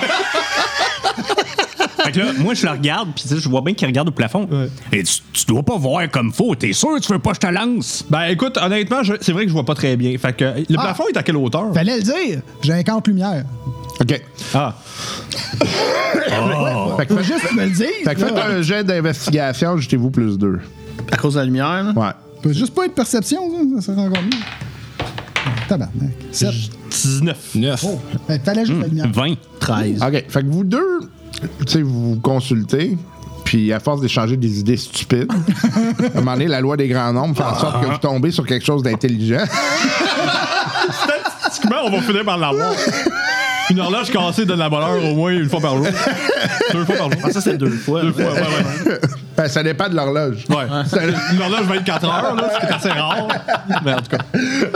Fait que là, moi, je le regarde, puis tu sais, je vois bien qu'il regarde au plafond. Ouais. Et tu, tu dois pas voir comme faut. T'es sûr, tu veux pas que je te lance? ben écoute, honnêtement, je- c'est vrai que je vois pas très bien. Fait que le Ah. plafond est à quelle hauteur? Fallait le dire. J'ai un compte lumière. OK. Ah. Fait que, Faut juste me le dire. fait que faites là. un jet d'investigation, jetez-vous plus deux. À cause de la lumière, là. Ouais. Peut juste pas être perception, ça, ça serait encore mieux. Tabarnak. sept. dix-neuf. Neuf. Oh, ben, fallait juste la lumière. vingt. treize. OK. Fait que vous deux, tu sais, vous vous consultez, puis à force d'échanger des idées stupides, à un moment donné, la loi des grands nombres fait en sorte que vous tombez sur quelque chose d'intelligent. Statistiquement, on va finir par l'avoir. Une horloge cassée donne la bonheur au moins une fois par jour. Deux fois par jour. Ah, ça, c'est deux fois. Deux fois, ouais, ouais. Ben, ça dépend de l'horloge. Ouais. C'est une horloge vingt-quatre heures, là, ce qui est assez rare. Mais en tout cas.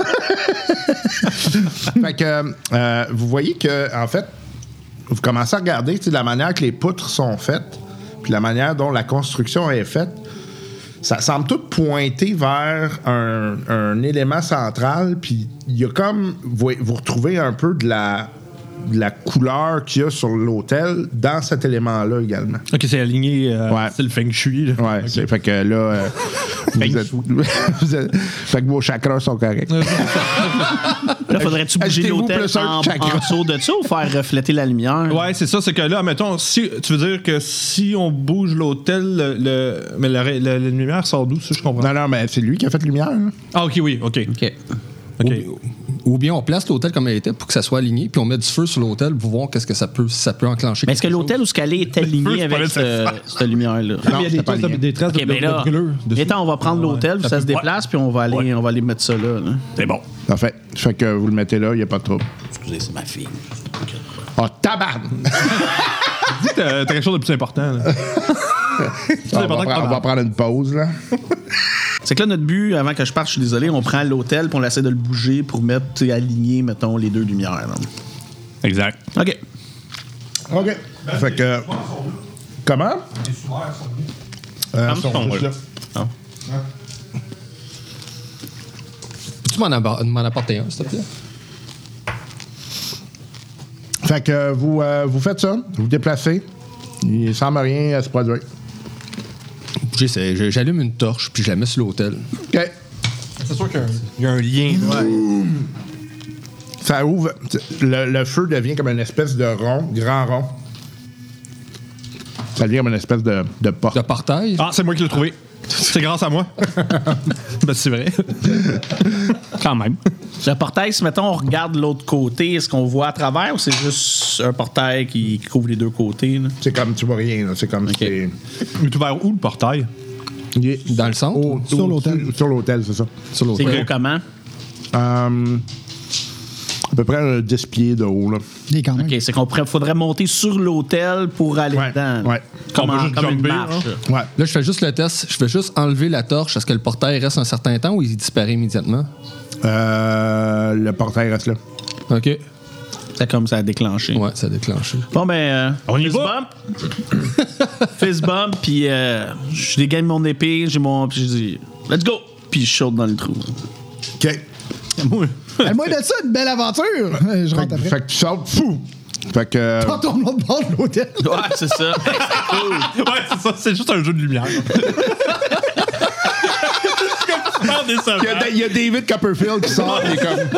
Fait que euh, vous voyez que, en fait, vous commencez à regarder tu sais, la manière que les poutres sont faites, puis la manière dont la construction est faite. Ça semble tout pointer vers un, un élément central, puis il y a comme. Vous, vous retrouvez un peu de la, de la couleur qu'il y a sur l'hôtel dans cet élément-là également. Ok, c'est aligné. Euh, Ouais. C'est le feng shui. Là. Ouais, Ok. c'est, fait que là, euh, vous êtes, vous êtes- fait que vos chakras sont corrects. Là, faudrait-tu bouger Ajoutez-vous l'hôtel plus un en, chakra. en dessous de ça ou faire refléter la lumière? Ouais, c'est ça, c'est que là, mettons, si, tu veux dire que si on bouge l'hôtel, le, le- mais la, la- la lumière sort d'où, ça, je comprends. Non, non, mais c'est lui qui a fait lumière. là. Ah, ok, oui, ok. OK. ok. ou bien on place l'hôtel comme elle était pour que ça soit aligné, puis on met du feu sur l'hôtel pour voir qu'est-ce que ça peut, ça peut enclencher. Mais est-ce que quelque l'hôtel chose. où ce qu'elle est est aligné avec ce- cette lumière-là? Non, il y a c'est des pas traces, de, lié. des traces Ok, de, ben de, là, de brûlure dessus. mettons, on va prendre l'hôtel, ça, ça se peut- déplace, puis on va aller, Ouais. on va aller mettre ça là. là. C'est bon. Parfait. Fait que vous le mettez là, il n'y a pas de trouble. Excusez, c'est ma fille. Oh, tabarn! Dis que t'as t'as quelque chose de plus important. Là. on, va important que prendre, on va prendre une pause, là. C'est que là, notre but, avant que je parte, je suis désolé, on prend l'hôtel, puis on essaie de le bouger pour mettre, tu sais, aligner, mettons, les deux lumières. là. Exact. OK. OK. Fait que... Comment? Euh, Comme sont sont juste là. là. Peux-tu m'en, aba- m'en apporter un, s'il te plaît? Fait que vous, euh, vous faites ça, vous vous déplacez. Il ne semble rien à se produire. J'essaie, je- j'allume une torche, puis je la mets sur l'hôtel. OK. C'est sûr qu'il y a un lien. Là. Ça ouvre. Le, le feu devient comme une espèce de rond, grand rond. Ça devient comme une espèce de, de porte. Le portail, Ah, c'est moi qui l'ai trouvé. C'est grâce à moi. Ben, c'est vrai. Quand même. Le portail, si, mettons, on regarde de l'autre côté, est-ce qu'on voit à travers ou c'est juste un portail qui, qui couvre les deux côtés? Là? C'est comme, tu vois rien, là. C'est comme si c'est- Mais tu vers où le portail? Il est dans le centre, au- Sur au- l'hôtel. Sur l'hôtel, c'est ça. sur C'est l'hôtel. gros comment? Euh, à peu près euh, dix pieds de haut, là. Il est quand même. OK, c'est qu'on pourrait- faudrait monter sur l'hôtel pour aller Ouais, dedans. ouais. Comme, On peut en- juste comme une jumper, marche. hein? là. Ouais. Là, je fais juste le test. Je fais juste enlever la torche. Est-ce que le portail reste un certain temps ou il disparaît immédiatement? Euh, le portail reste là. OK. C'est comme ça a déclenché. Ouais, ça a déclenché. Bon, ben. euh, On y fist va. bump. Fist bump, puis euh, je dégaine mon épée, j'ai mon. Puis je dis, let's go! Puis je saute dans le trou. OK. Moi de ça, une belle aventure. Je Fait, rentre que- après. fait que tu sautes, fou! Fait que. euh, Quand on l'autre bord de l'hôtel. Ouais, c'est ça. Ouais, c'est ça. C'est juste un jeu de lumière. Il y, a, il y a David Copperfield qui sort, il est comme.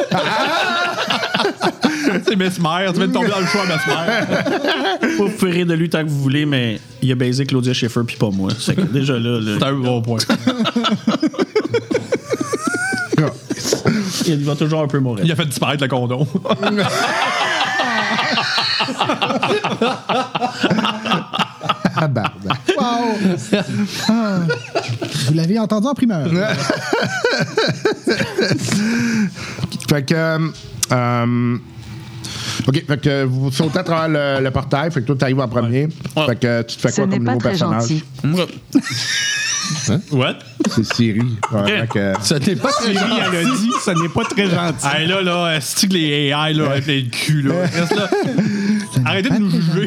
C'est Mesmer. Tu viens de tomber dans le choix, Mesmer. Vous pouvez rire de lui tant que vous voulez, mais il a baisé Claudia Schiffer puis pas moi. C'est que déjà là, là, C'est un bon point. il va toujours un peu mourir. Il a fait disparaître le condom. Ah, barbe. Wow! Ah. Vous l'avez entendu en primeur. Fait que. euh, euh, OK, fait que vous sautez à travers le, le portail, fait que toi, t'arrives en premier. Fait que tu te fais Ce quoi n'est comme pas nouveau très personnage? gentil. What? C'est Siri. Ouais, fait que- Ça n'est pas très Siri, elle a dit, ça n'est pas très gentil. Hey, là, là, c'est que les A I, là, avec les culs, là. Reste là. Arrêtez de nous juger.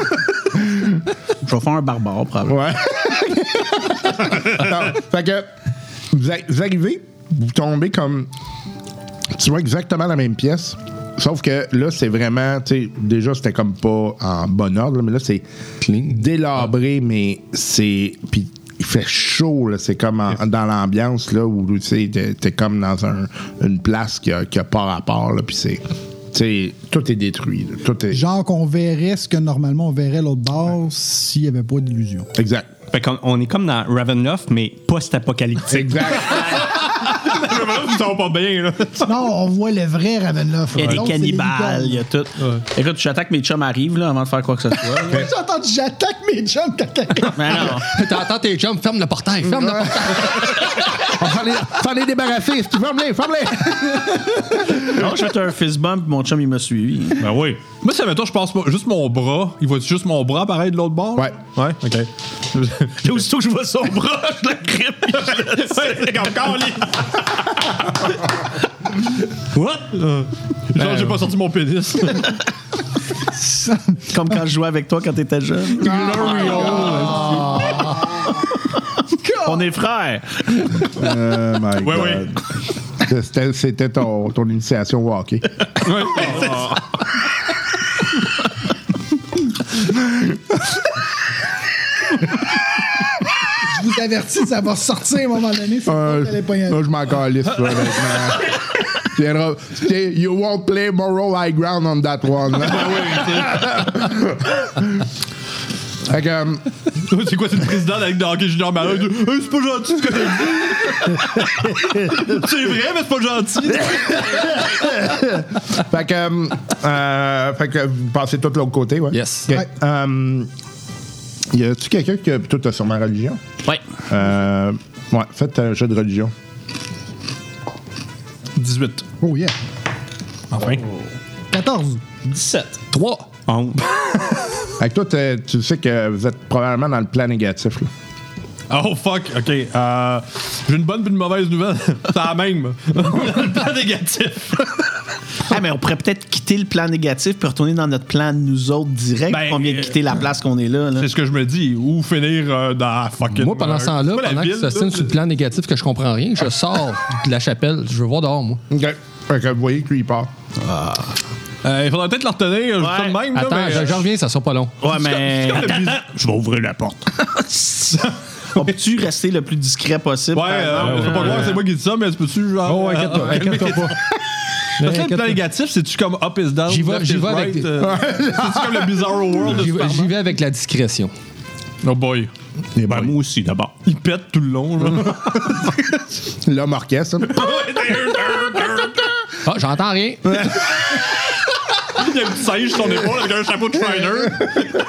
Je vais faire un barbare, probablement. Ouais. Alors, fait que vous, a- vous arrivez, vous tombez comme. Tu vois exactement la même pièce. Sauf que là, c'est vraiment. Tu sais, déjà, c'était comme pas en bon ordre, là, mais là, c'est délabré, mais c'est. Puis il fait chaud, là. C'est comme en- dans l'ambiance, là, où tu sais, t'es, t'es comme dans un- une place qui a, qui a pas rapport, là. Puis c'est. Tu sais, tout est détruit, là. Tout est. Genre qu'on verrait ce que normalement on verrait l'autre bord s'il n'y avait pas d'illusion. Exact. Fait qu'on on est comme dans Ravenloft, mais post-apocalyptique. Exact. Ils sont pas bien, là. Non, on voit le vrai Ravenloft. Il y a des L'autre, c'est les cannibales, il y a tout. Écoute, j'attends que mes chums arrivent là, avant de faire quoi que ce soit. là. licornes. J'ai entendu, j'attaque mes jumps quand quelqu'un. Mais non. T'entends tes chums, ferme le portail, ferme le portail. On s'en est, s'en est débarrassé. Si tu fermes-les, ferme-les. Non, j'ai fait un fist bump, mon chum, il m'a suivi. Ben oui. Moi, ça mettons, je pense pas. Juste mon bras. Il voit juste mon bras apparaître de l'autre bord? Ouais. Ouais, OK. Et aussitôt que je vois son bras, je le grippe puis je le Ouais, c'est comme quand What? Genre, j'ai pas sorti mon pénis. Comme quand je jouais avec toi quand t'étais jeune. On est frères. Oh my Ouais, God. ouais. C'était, c'était ton, ton initiation au hockey. Ouais. Je vous avertis, ça va sortir à un moment donné. C'est Euh, pas qu'elle est pas y aller. Là, je m'en calisse, là, honnêtement. Tu viendras- tu- You won't play moral high ground on that one. là. Fait que, euh, C'est quoi, c'est le président de la Ligue de hockey junior malade? Hey, c'est pas gentil ce que t'as dit. C'est vrai, mais c'est pas gentil. fait que, euh, euh, fait que vous passez tout de l'autre côté, ouais. Yes. Ok. Ouais. Euh, y a-tu quelqu'un qui a. Toi, t'as sûrement religion? Ouais. Euh, ouais, faites un jeu de religion. dix-huit. Oh yeah. Enfin. quatorze. dix-sept. trois. onze. Fait que toi, t'es- tu sais que vous êtes probablement dans le plan négatif, là. Oh fuck, ok. Euh, j'ai une bonne et une mauvaise nouvelle. C'est la même. Le plan négatif. Ah, mais on pourrait peut-être quitter le plan négatif puis retourner dans notre plan nous autres direct. Ben, on vient de quitter la place qu'on est là. là. C'est ce que je me dis. Ou finir euh, dans fucking. Moi, pendant ce temps-là, c'est pas la pendant ville, qu'ils s'assinent là, sur le plan négatif que je comprends rien, je sors de la chapelle. Je veux voir dehors, moi. OK. Fait que vous voyez que lui, il part. Euh, il faudrait peut-être le retenir. Je dis ça de même. là, Attends, mais, je, euh, je reviens, ça sera pas long. Ouais, mais. c'est comme le bis- Je vais ouvrir la porte. On peut-tu rester le plus discret possible? Ouais, par euh, exemple? je sais pas quoi, c'est moi qui dis ça, mais tu peux-tu genre. Oh, inquiète-toi, euh, calmer inquiète-toi tes- pas. Parce que là, le Inquiète plan pas. négatif, c'est-tu comme up is down? J'y vais- left j'y is vais avec right, des- euh, C'est-tu comme le Bizarro World de J'y vais- J'y Superman? vais avec la discrétion. Oh boy. Ben, moi aussi, d'abord. Il pète tout le long, là. L'homme orchestre. Ah, j'entends rien. Il y a un petit singe sur son épaule avec un chapeau de Shiner.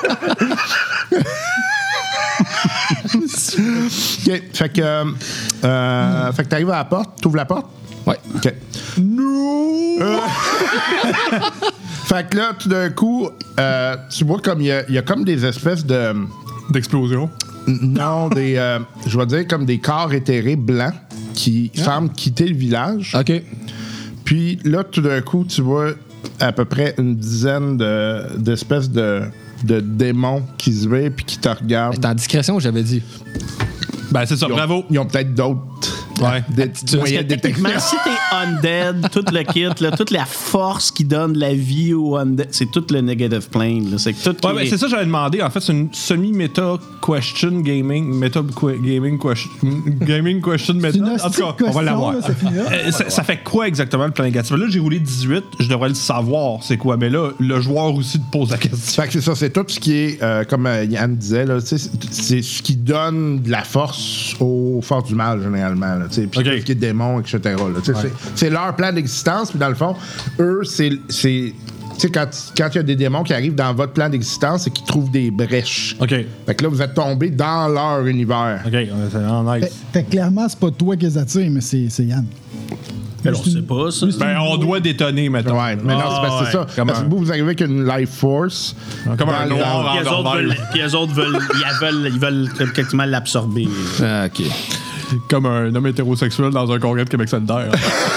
OK. Fait que. Euh, euh, fait que t'arrives à la porte, t'ouvres la porte. Ouais. OK. Non! Fait que là, tout d'un coup, euh, tu vois comme il y, a- il y a comme des espèces de. D'explosion. Non, des. euh, je vais dire comme des corps éthérés blancs qui semblent quitter le village. OK. Puis là, tout d'un coup, tu vois à peu près une dizaine de- d'espèces de, de démons qui se virent puis qui te regardent. C'est en discrétion, j'avais dit. Ben, c'est ça, Ils ont- bravo. Ils ont peut-être d'autres. Ouais. Des, Parce que moyens de techniquement, détection. si t'es undead, tout le kit, là, toute la force qui donne la vie au undead, c'est tout le negative plane. là. C'est que tout qui Ouais, ben, est- c'est ça que j'avais demandé. En fait, c'est une semi-meta question gaming. Meta que- gaming question. Gaming question C'est meta. une En tout hostie cas, de on va question, l'avoir. là, ça finira. Euh, ça, ça fait quoi exactement le plan négatif? Là, j'ai roulé dix-huit. Je devrais le savoir, c'est quoi. Mais là, le joueur aussi te pose la question. Fait que c'est ça, c'est tout ce qui est, euh, comme euh, Yann disait, là, tu sais, c'est c'est ce qui donne de la force aux forces du mal, généralement. Là, tu sais, puis Ok. tout ce qui est démons, et cetera. là, tu sais, c'est- C'est leur plan d'existence, puis dans le fond, eux, c'est. c'est- tu sais, quand quand il y a des démons qui arrivent dans votre plan d'existence, c'est qu'ils trouvent des brèches. OK. Fait que là, vous êtes tombé dans leur univers. OK, c'est vraiment nice. Fait, fait que clairement, c'est pas toi qui les attire, mais c'est c'est Yann. Mais on sait pas, ça. Ben, on doit détonner, maintenant. Ouais, mais non, c'est parce que c'est ça. Comme Parce que un- vous, vous arrivez avec une life force. Comme un dans le- noir Puis les autres endormi. veulent, puis les autres veulent, ils veulent, ils veulent quasiment l'absorber. Ah, OK. Comme un homme hétérosexuel dans un congrès de Québec solidaire.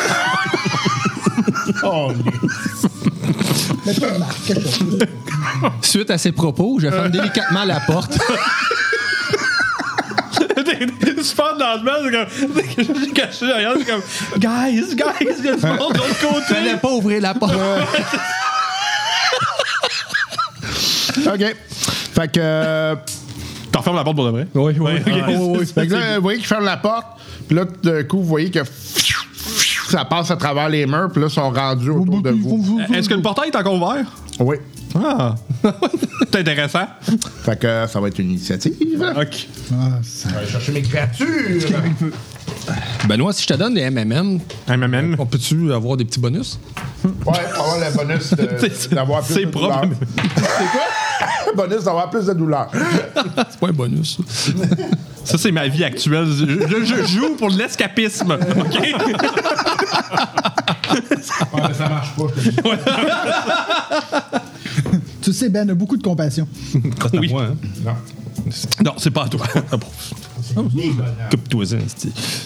Mais toi, Marc, quelque chose. Suite à ces propos, je ferme délicatement la porte. T'es super lentement, c'est comme. J'ai caché derrière, c'est comme. Guys, guys, il y a du monde de l'autre côté. Fallait pas ouvrir la porte. OK. Fait que. euh, T'en refermes la porte pour de vrai? Oui, oui. Fait que là, vous voyez qu'ils ferment la porte, puis là, tout d'un coup, vous voyez que ça passe à travers les murs, puis là, ils sont rendus autour de vous. Est-ce que le portail est encore ouvert? Oui. Ah! C'est intéressant. Fait que ça va être une initiative. OK. Ah, ça- Je vais chercher mes créatures. Benoît, si je te donne des M M M, M M M. on peut-tu avoir des petits bonus? Ouais, pour avoir le bonus de- C'est- d'avoir plus c'est de propre. douleur. C'est quoi? Le bonus d'avoir plus de douleur. C'est pas un bonus. ça. Ça, c'est ma vie actuelle. Je, je joue pour l'escapisme. OK? Ouais, mais ça marche pas. je te dis. Tu sais, Ben a beaucoup de compassion. Oui. Moi, hein? Non. Non, c'est pas à toi. Ah bon. Coupe-toi ça, c'est-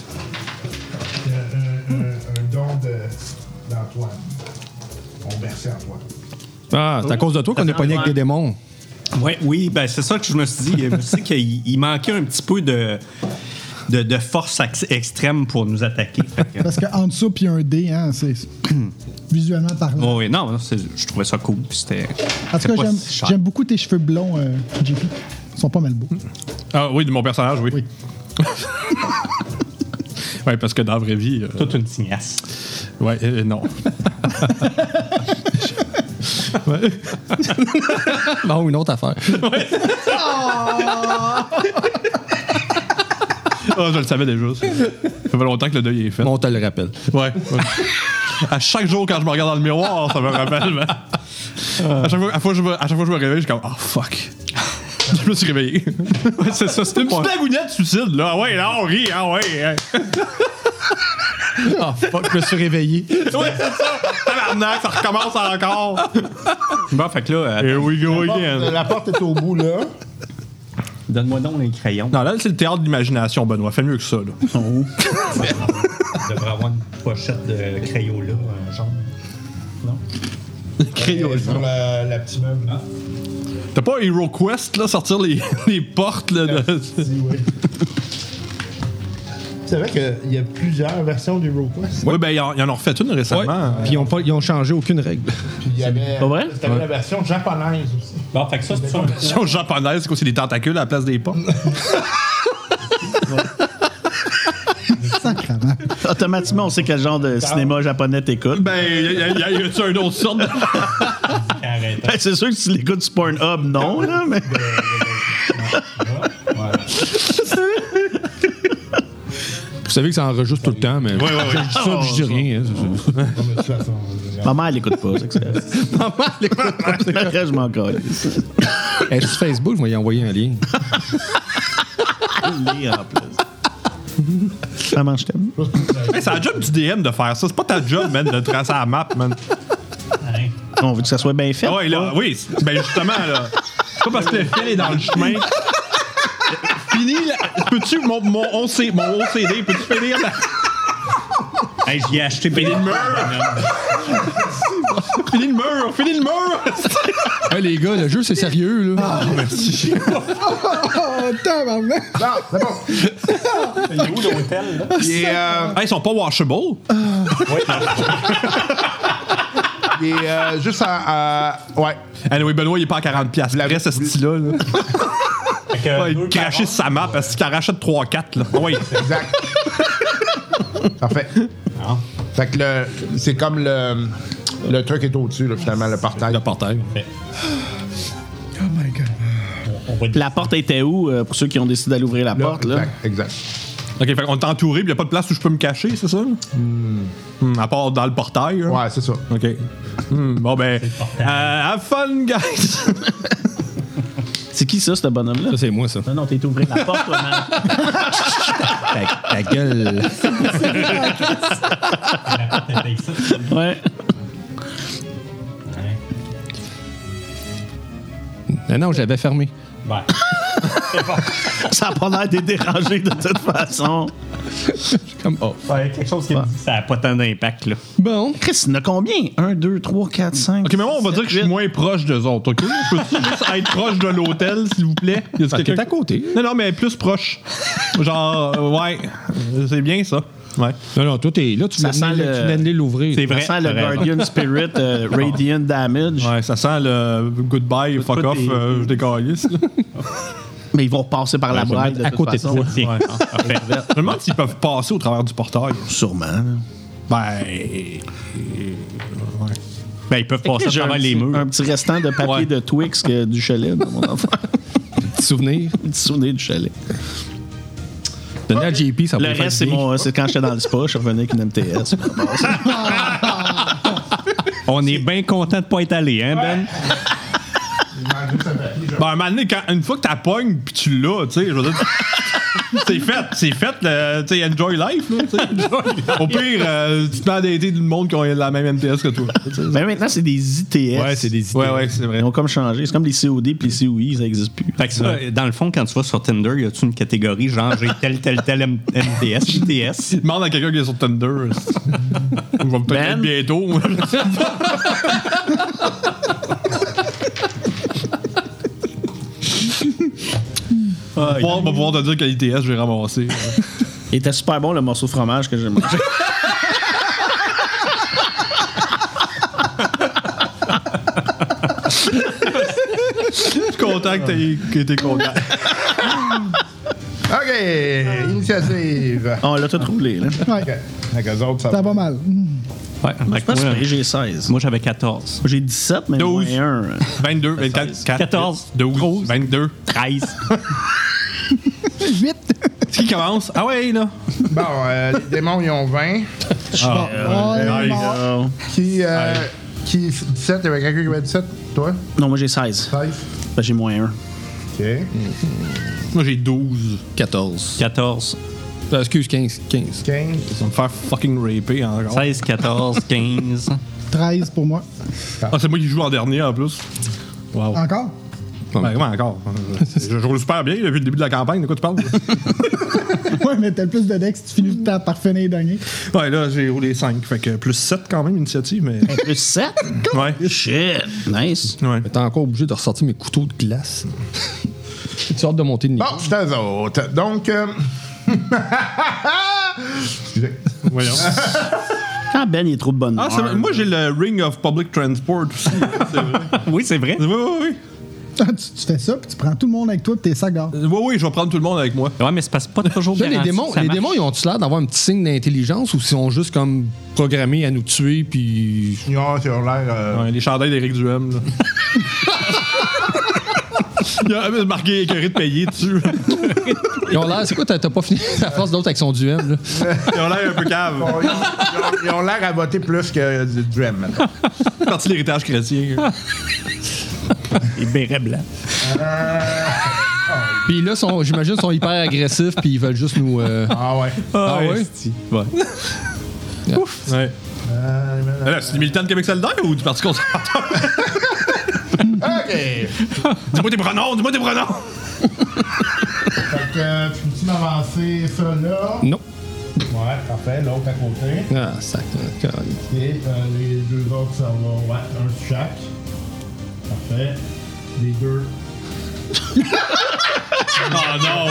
Un, un- un don de- d'Antoine. On merci Antoine. Ah, c'est à cause de toi qu'on est pogné avec des démons. Ouais, oui, ben c'est ça que je me suis dit. Je sais qu'il il manquait un petit peu de, de, de force ex- extrême pour nous attaquer. Fait que- Parce qu'en dessous, puis un dé, hein, c'est visuellement parlant. Oh, oui, non, non, c'est- je trouvais ça cool. Puis c'était. En tout c'était cas, pas j'aime- si cher. j'aime beaucoup tes cheveux blonds, euh, J P. Ils sont pas mal beaux. Ah oui, de mon personnage, oui. Oui. Ouais, parce que dans la vraie vie. euh, Toute une tignasse. ouais, euh, non. Non, une autre affaire. Ah, je le savais déjà. Ça, ça fait longtemps que le deuil est fait. On te le rappelle. Ouais. À chaque jour, quand je me regarde dans le miroir, ça me rappelle. Mais... À, chaque fois, à, fois je me, à chaque fois que je me réveille, je suis comme, oh fuck. Je me suis réveillé. Ouais, c'est ça, c'est Une petite blagounette suicide, là. Ah ouais, là, on rit, ah ouais. Hein. Ah, fuck, je me suis réveillé. Ouais, c'est ça. Tabarnak, ça recommence encore. Bon, fait que là, Here we go La porte, again. la porte est au bout, là. donne-moi donc les crayons. Non, là, c'est le théâtre de l'imagination, Benoît. Fais mieux que ça, là. Il devrait avoir une pochette de crayons là, un jaune. Non? Crayon sur la, la petite meuble. Ah. T'as pas Hero Quest, là, sortir les, les portes, là? De... Oui. C'est vrai qu'il y a plusieurs versions du Hero Quest. Oui, ben, ils en, ils en ont refait une récemment. Ouais. Puis ils ont, pas, ils ont changé aucune règle. Puis il y avait, Pas vrai? c'était la version japonaise aussi. Bon, fait que ça, c'est ça. La version japonaise, c'est quoi? C'est des tentacules à la place des portes. Sacrement. Automatiquement, on sait quel genre de cinéma japonais t'écoutes. Ben, y, y, y, y a-tu un autre sorte de... Arrête. Ben, c'est sûr que si tu l'écoutes sur Pornhub, non, là, mais. Vous savez que ça enregistre tout le temps, mais ouais, ouais. je dis ça, puis je dis rien. hein, c'est ça. Non, mais de toute façon, je- Maman, elle écoute pas, c'est que c'est. Maman, elle écoute pas. Après, je m'en colle. Elle est sur Facebook, je vais y envoyer un lien. Lire en plus. Maman, je t'aime. Hey, c'est la job du D M de faire ça. C'est pas ta job, man, de tracer la map, man. On veut que ça soit bien fait. Ah ouais, là, oui. Ben, justement, là. C'est pas parce que le fil est dans le chemin. Fini, là. Peux-tu, mon, mon, O C, mon O C D, peux-tu finir la... Hey, j'y ai acheté Fini le mur! Fini le mur! Fini le mur! Hey, les gars, le jeu, c'est sérieux, là. Ah, Merci. Oh, tabarnak! Non, c'est bon. Il est où l'hôtel, là? Il est, euh, Hey, ils sont pas washable. il est euh, juste à, à- Ouais. Anyway, Benoît, il est pas à quarante piastres. La- Après, ce style-là, là. Fait que Ouais, deux il crachait par sur sa map parce qu'il en rachète trois quatre, là. Oui. Exact. Parfait. Fait que le, c'est comme le, le truc est au-dessus, là, finalement, le portail. Le portail. Oh my God. on va La porte était où, euh, pour ceux qui ont décidé d'aller ouvrir la Là, porte, là? exact, exact. OK, fait qu'on est entouré, puis il n'y a pas de place où je peux me cacher, c'est ça? Hmm, à part dans le portail, là. Ouais, c'est ça. OK. Hmm, bon, ben. Euh, have fun, guys! C'est qui ça, ce bonhomme-là? Ça, c'est moi, ça. Non, non, t'es ouvert la porte, toi, man. Ta, ta gueule. Ouais. Non, non, j'avais fermé. Ben, Ça a pas l'air d'être dérangé de toute façon. Comme, oh. ouais, quelque chose qui me dit que ça n'a pas tant d'impact, là. Bon. Chris, il y en a combien? un, deux, trois, quatre, cinq. OK, mais moi, on va dire que je suis moins proche d'eux autres, OK? Peux-tu juste être proche de l'hôtel, s'il vous plaît? Y a-tu Parce que quelqu'un- t'es à côté. Non, non, mais plus proche. Genre, euh, ouais. C'est bien, ça. Ouais. Non, non, toi, t'es là, tu Ça viens sent de le- tu viens de l'ouvrir. C'est Ça vrai. sent le t'as raison. Guardian Spirit euh, Radiant Damage. Ouais, ça sent le goodbye, fuck Tout off, est- euh, je décalisse. Mais ils vont repasser par la je vais braille mettre de à toute côté de façon. toi. Tiens. Ouais. Parfait. Je me demande s'ils peuvent passer au travers du portail. Sûrement. là. Ben. euh, ouais. Ben, ils peuvent passer à J'ai un travers les petit- murs. Un petit restant de papier Ouais. de Twix que du chalet dans mon enfant. Petit souvenir. Un petit souvenir du chalet. Donner à J P, ça Le peut faire reste, c'est, bien. mon, c'est quand j'étais dans le spa, je suis revenu avec une M T S. On est bien content de pas être allé, hein, Ben? Ben, un moment donné, quand, une fois que t'as pognes pis tu l'as, tu sais, je veux dire. C'est fait, c'est fait, le- tu sais, enjoy life, là, tu sais. Au pire, euh, tu te mets à dater du monde qui ont la même M T S que toi. tu sais. Mais maintenant, c'est des I T S. Ouais, c'est des idées. Ouais, ouais, c'est vrai. Ils ont comme changé. C'est comme les C O D puis les C O I, ça n'existe plus. Fait que ça, dans le fond, quand tu vas sur Tinder, y a-tu une catégorie genre j'ai tel, tel, tel M- MTS, J T S? Demande à quelqu'un qui est sur Tinder. On va peut-être Ben? être bientôt. On va pouvoir- on va pouvoir te dire quel I T S je vais ramasser. Il était super bon, le morceau de fromage que j'ai mangé. Je suis content que t'aies que t'aies content. OK, initiative. On l'a tout roulé, là. OK. Avec eux autres, ça Ça va. va mal. Ouais, Je pense moi, que j'ai seize. moi, j'avais quatorze. J'ai dix-sept, mais douze. moins un. vingt-deux, vingt-quatre, quatorze, douze, vingt-deux. treize. Huit. Qui commence? Ah ouais, là. Bon, euh, les démons, ils ont vingt. Ah, Oh, il est nice. mort. Qui, euh, qui, dix-sept, il y avait quelqu'un qui avait dix-sept, toi? Non, moi j'ai seize. seize. Ben, j'ai moins un. OK. Moi, j'ai douze. quatorze. quatorze. Euh, excuse, quinze. quinze. quinze. Ils vont me faire fucking raper encore. seize, quatorze, quinze. treize pour moi. Ah, c'est moi qui joue en dernier en plus. Wow. Encore? Ben, comment encore? Je joue super bien depuis le début de la campagne. De quoi tu parles? Ouais, mais t'as le plus de decks si tu finis le temps par finir dernier. Ouais, là, j'ai roulé cinq. Fait que plus sept quand même, initiative, mais. Plus sept? Ouais. Shit. Nice. Ouais. Mais t'es encore obligé de ressortir mes couteaux de glace. Tu hâte de monter de niveau. Bon, c'est eux autres. Donc, euh... excusez. Voyons. Quand Ben il est trop de bonne Ah, c'est vrai. Moi, j'ai le Ring of Public Transport aussi. C'est vrai. Oui, c'est vrai. Oui, oui, oui. tu, tu fais ça, puis tu prends tout le monde avec toi, puis t'es sacs d'or. Oui, oui, je vais prendre tout le monde avec moi. Ouais, mais c'est parce que pas toujours Ça, les garanti démons, que ça les marche. démons, ils ont-tu l'air d'avoir un petit signe d'intelligence ou ils sont juste comme programmés à nous tuer puis. Non, c'est l'air. Euh... Ouais, les chandails d'Éric Duhem, là. Il y a un marqué écœuré de payer dessus. Ils ont l'air. C'est quoi, t'as t'as pas fini la force d'autre avec son duel, là? Ils ont l'air un peu cave. Bon, ils, ils ont, ils ont l'air à voter plus que du Drem, maintenant. Parti de l'héritage chrétien. Les bérets blancs. Puis là, sont- j'imagine, ils sont hyper agressifs puis ils veulent juste nous. euh, Ah ouais. Ah ouais? Ouais. Ouf. Ouais. Euh, Là, c'est des militants de Québec solidaire ou du Parti conservateur? OK. Dis-moi tes pronoms, dis-moi tes pronoms! Fait que, euh, tu peux-tu m'avancer ça là? Non. Ouais, parfait. L'autre à côté. Ah, sac. Et euh, les deux autres, ça va. Ouais, un sur chaque. Parfait. Les deux. Oh non!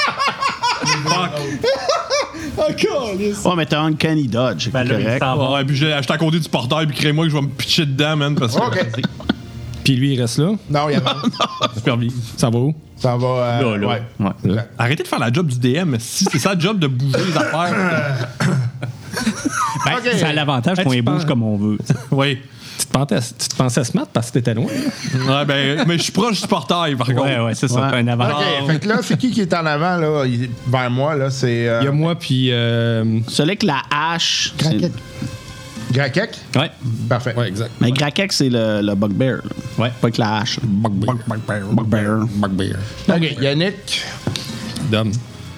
Ouais, mais t'as Uncanny Dodge. C'est Ben là, il correct. s'en va. Ouais, puis j'ai acheté à côté du portail, puis crée-moi que je vais me pitcher dedans, man, parce que. OK. Puis lui, il reste là. Non, il y a Super bien. Ça va où? Ça va. Euh, Là, là. Ouais. Ouais. Arrêtez de faire la job du D M, si c'est ça le job de bouger les affaires. Ben, Ok. ça a l'avantage Hey, qu'on tu les bouge penses- comme on veut. Oui. Tu te pensais, tu te pensais smart parce que t'étais loin? Ouais, ben, mais je suis proche du portail, par contre. Ouais, ouais, c'est ça. Ouais. T'as un avantage. OK. Fait que là, c'est qui qui est en avant, là? Il- Vers moi, là? C'est. Euh, Il y a moi puis. Euh... Celui avec la hache. c'est- Craquette. Grakek? Ouais. Parfait. Ouais, exact. Mais Grakek, c'est le, le Bugbear. là. Ouais. Pas avec la hache. Bugbear. Bugbear. Bugbear. OK. Yannick. Dom.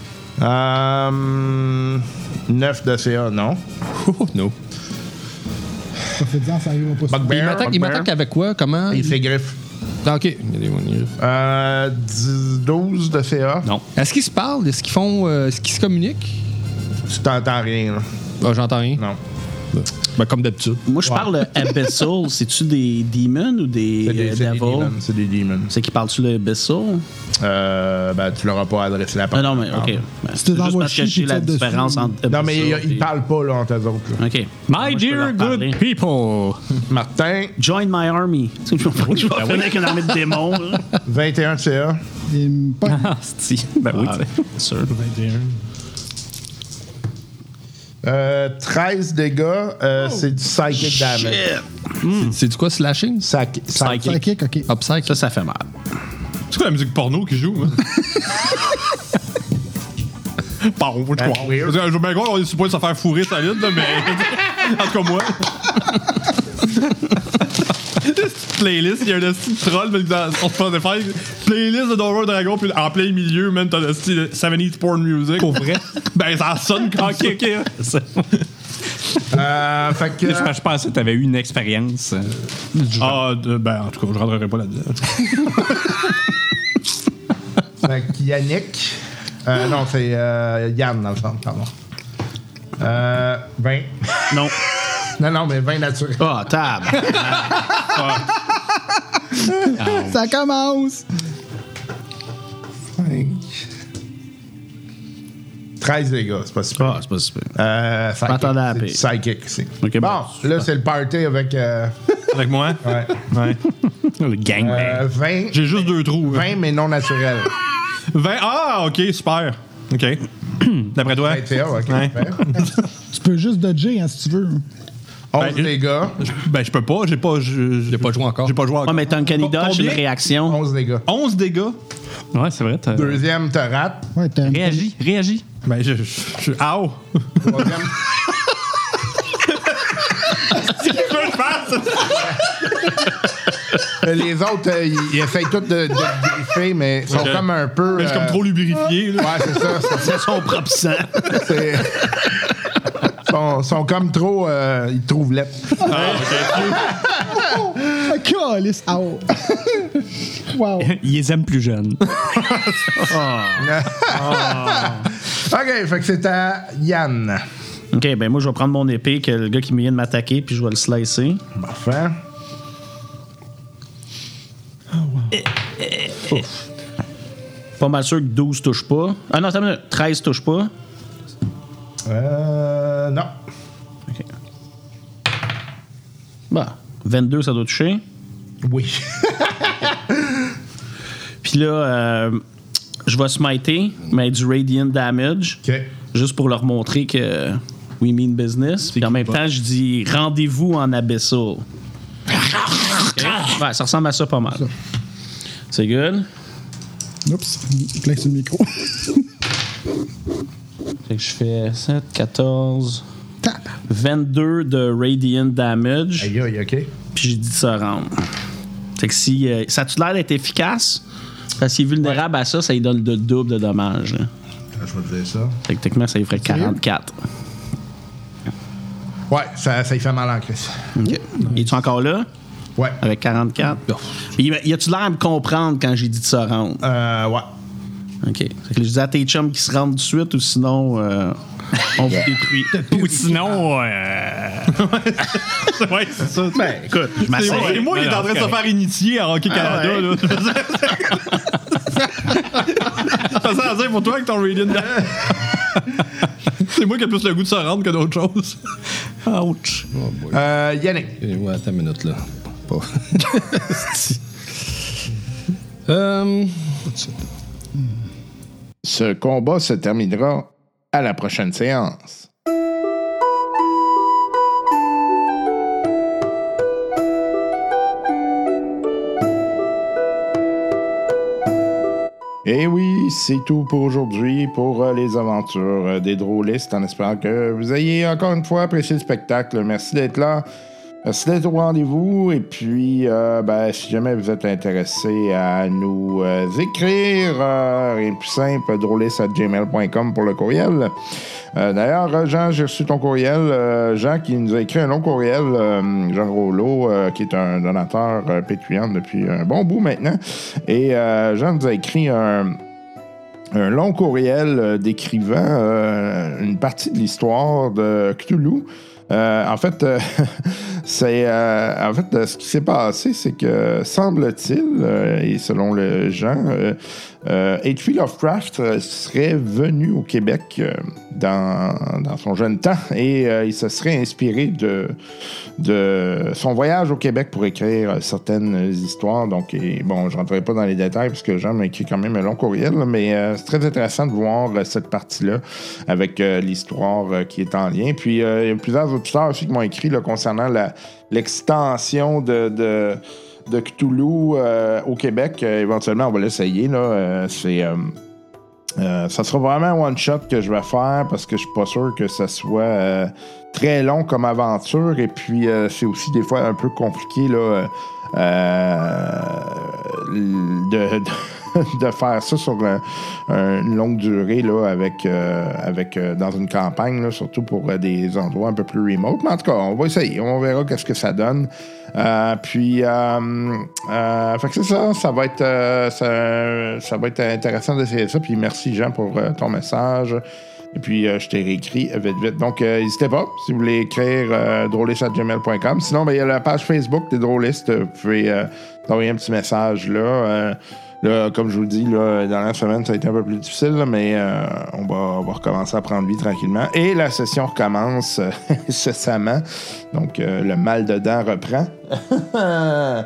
Euh, neuf de C A, non. Oh, no. Ça fait dire, ça arrivera pas. Bugbear. Il m'attaque, il m'attaque avec quoi? Comment? Il fait griffe. Ah, ok. Il y a des one griffes. Euh, dix, douze de C A. Non. Est-ce qu'ils se parlent? Est-ce qu'ils font. euh, est-ce qu'ils se communiquent? Tu t'entends rien, là. Ah, j'entends rien. Non. Ben, comme d'habitude. Moi, je parle de Abyssal. C'est-tu des demons ou des, C'est des, euh, c'est des devils? demons. C'est des demons. C'est qui parle-tu le Abyssal? Euh, ben, tu leur as pas adressé la Ah parole. non, mais OK. Ben, c'est te juste l'envoies parce que chier, je sais puis la tu tapes différence dessus. entre Non, mais ils, Abyssal ils et- parlent pas, là, entre eux autres. là. OK. My Moi, je peux dear leur parler. good people. Martin, Join my army. Tu sais, je vais je vais finir avec une armée de démons. là. vingt et un de C A. Il me pogne. Ah, c'est Ben oui, tu sais. Sûr. Euh, treize dégâts. Euh, c'est du psychic damage. C'est du quoi, slashing? Sac- Psychic. Psychic, OK. Upside? Ça, ça fait mal. C'est quoi la musique porno qui joue, hein? Bon, je crois. weird. Je veux bien croire qu'on est supposé se faire fourrer solide, là, mais. En tout cas, moi. Cette playlist, il y a un petit troll mais dans sur Spotify. Playlist de Donjons et Dragons, puis en plein milieu, même, t'as le style soixante-dix porn music. Pour vrai? Ben, ça sonne comme ça. Ok, ok. Euh, fait que. Je, je pensais que tu avais eu une expérience. euh, du genre. Ah, de- ben, en tout cas, je rentrerai pas là-dedans. Fait que Yannick. Euh, non, c'est euh, Yann, dans le fond, pardon. Euh, vingt. Non. Non, non, mais vingt naturels. Ah, tab. Ça commence! cinq. treize dégâts, c'est pas super. Ah, c'est pas super. Euh, psychic, m'attendais à la c'est paix. du psychic ici. Ok, bon, bon, là, c'est le party avec. Euh, Avec moi? ouais. Ouais. Le gang. Euh, vingt. J'ai juste deux trous. vingt, mais non naturels. vingt. Ah, ok, super. Ok. D'après toi? vingt et un, ok. Ouais. parfait. Tu peux juste dodger, hein, si tu veux. onze Ben, dégâts. Ben, je peux pas, j'ai pas. je- J'ai pas joué encore. J'ai pas joué encore. Ouais, mais t'as un Uncanny Dodge, Combien? une réaction. onze dégâts. onze dégâts. Ouais, c'est vrai. t'as- Deuxième, te rate. Ouais, t'as une- Réagis, réagis. Ben, je. je, je Ow! Troisième. Euh, Les autres, euh, ils, ils essayent tous de, de, de griffer, mais sont Ok. comme un peu. Ben, c'est comme euh, trop lubrifié, là. Ouais, c'est ça. c'est- C'est son propre sang. C'est. sont, sont comme trop. Euh, ils trouvent lettres. Ah, calice. Ow. Wow. Ils les aiment plus jeunes. OK, fait que c'est à Yann. Ok, ben moi, je vais prendre mon épée, que le gars qui vient de m'attaquer, puis je vais le slicer. Parfait. Pas mal sûr que douze touche pas. Ah non, attends une minute. treize touche pas. Euh. Non. Ok. Bah, vingt-deux, ça doit toucher. Oui. Puis là, euh, je vais smiter, mais du radiant damage, OK. juste pour leur montrer que we mean business. Puis en même temps, je dis rendez-vous en abyssal. Ok? Ouais, ça ressemble à ça pas mal. C'est good. Oups, plein sur le micro. Fait que je fais sept, quatorze, Tap. vingt-deux de radiant damage. Aïe, aïe, OK. Puis j'ai dit de se rendre. Fait que si. euh, ça a-tu l'air d'être efficace? Parce qu'il est vulnérable à ça, ça lui donne le double de dommages. Là. Je vais te dire ça. Fait que techniquement, ça lui ferait quarante-quatre. Ouais, ça, ça y fait mal en crise. OK. Es-tu encore là? Ouais. Avec quarante-quatre? Puis y a-tu l'air de me comprendre quand j'ai dit de se rendre? Euh, ouais. OK. Fait que je dis à tes chums qui se rendent tout de suite ou sinon euh, on vous détruit. Ou sinon, euh... Ouais, c'est ça. Ben, écoute, je C'est m'asseye. moi, c'est moi qui est en train de se faire initier à Hockey Canada, ouais. là. Ça sert à dire pour toi avec ton Radiant. C'est moi qui ai plus le goût de se rendre que d'autres choses. Ouch. Euh, Yannick. Eh, Ouais, attends une minute, là. Pas. euh, Ce combat se terminera à la prochaine séance. Et oui, c'est tout pour aujourd'hui, pour euh, les aventures euh, des drôlistes, en espérant que vous ayez encore une fois apprécié le spectacle. Merci d'être là. Merci d'être au rendez-vous. Et puis, euh, ben, si jamais vous êtes intéressé à nous euh, écrire, euh, rien de plus simple, drôliste arobase gmail point com pour le courriel. Euh, d'ailleurs, Jean, j'ai reçu ton courriel. Euh, Jean qui nous a écrit un long courriel, euh, Jean Rouleau, euh, qui est un donateur euh, Patreon depuis un bon bout maintenant. Et euh, Jean nous a écrit un... un long courriel euh, décrivant euh, une partie de l'histoire de Cthulhu. Euh, en fait, euh, c'est euh, en fait euh, ce qui s'est passé, c'est que semble-t-il, euh, et selon le Jean, euh, euh, H P Lovecraft euh, serait venu au Québec euh, dans, dans son jeune temps et euh, il se serait inspiré de, de son voyage au Québec pour écrire certaines histoires. Donc, et, bon, je ne rentrerai pas dans les détails parce que Jean m'a écrit quand même un long courriel, là, mais euh, c'est très intéressant de voir euh, cette partie-là avec euh, l'histoire euh, qui est en lien. Puis, euh, il y a plusieurs auditeurs aussi qui m'ont écrit là, concernant la, l'extension de... de de Cthulhu euh, au Québec. Euh, éventuellement, on va l'essayer. Là. Euh, c'est, euh, euh, ça sera vraiment un one-shot que je vais faire parce que je suis pas sûr que ça soit euh, très long comme aventure. Et puis, euh, c'est aussi des fois un peu compliqué là, euh, de, de, de faire ça sur un, un, une longue durée là, avec, euh, avec, euh, dans une campagne, là, surtout pour euh, des endroits un peu plus remote. Mais en tout cas, on va essayer. On verra qu'est-ce que ça donne. Euh, puis, euh, euh, fait que c'est ça, ça va être, euh, ça, ça va être intéressant d'essayer ça. Puis merci Jean pour euh, ton message. Et puis, euh, je t'ai réécrit vite, vite. Donc, euh, n'hésitez pas si vous voulez écrire euh, drôliste arobase gmail point com. Sinon, ben, il y a la page Facebook des drôlistes. Vous pouvez euh, envoyer un petit message là. Euh, Là, comme je vous le dis, là, dans la semaine, ça a été un peu plus difficile, là, mais euh, on, va, on va recommencer à prendre vie tranquillement. Et la session recommence euh, incessamment. Donc, euh, le mal de dents reprend.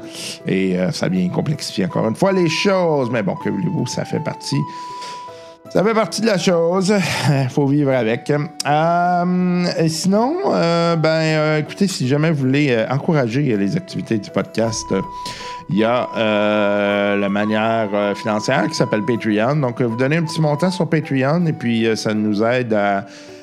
Et euh, ça vient complexifier encore une fois les choses. Mais bon, que voulez-vous, ça fait partie... Ça Ça fait partie de la chose. Il faut vivre avec. Euh, et sinon, euh, ben, euh, écoutez, si jamais vous voulez euh, encourager les activités du podcast, euh, il y a euh, la manière euh, financière qui s'appelle Patreon. Donc, euh, vous donnez un petit montant sur Patreon et puis euh, ça nous aide à,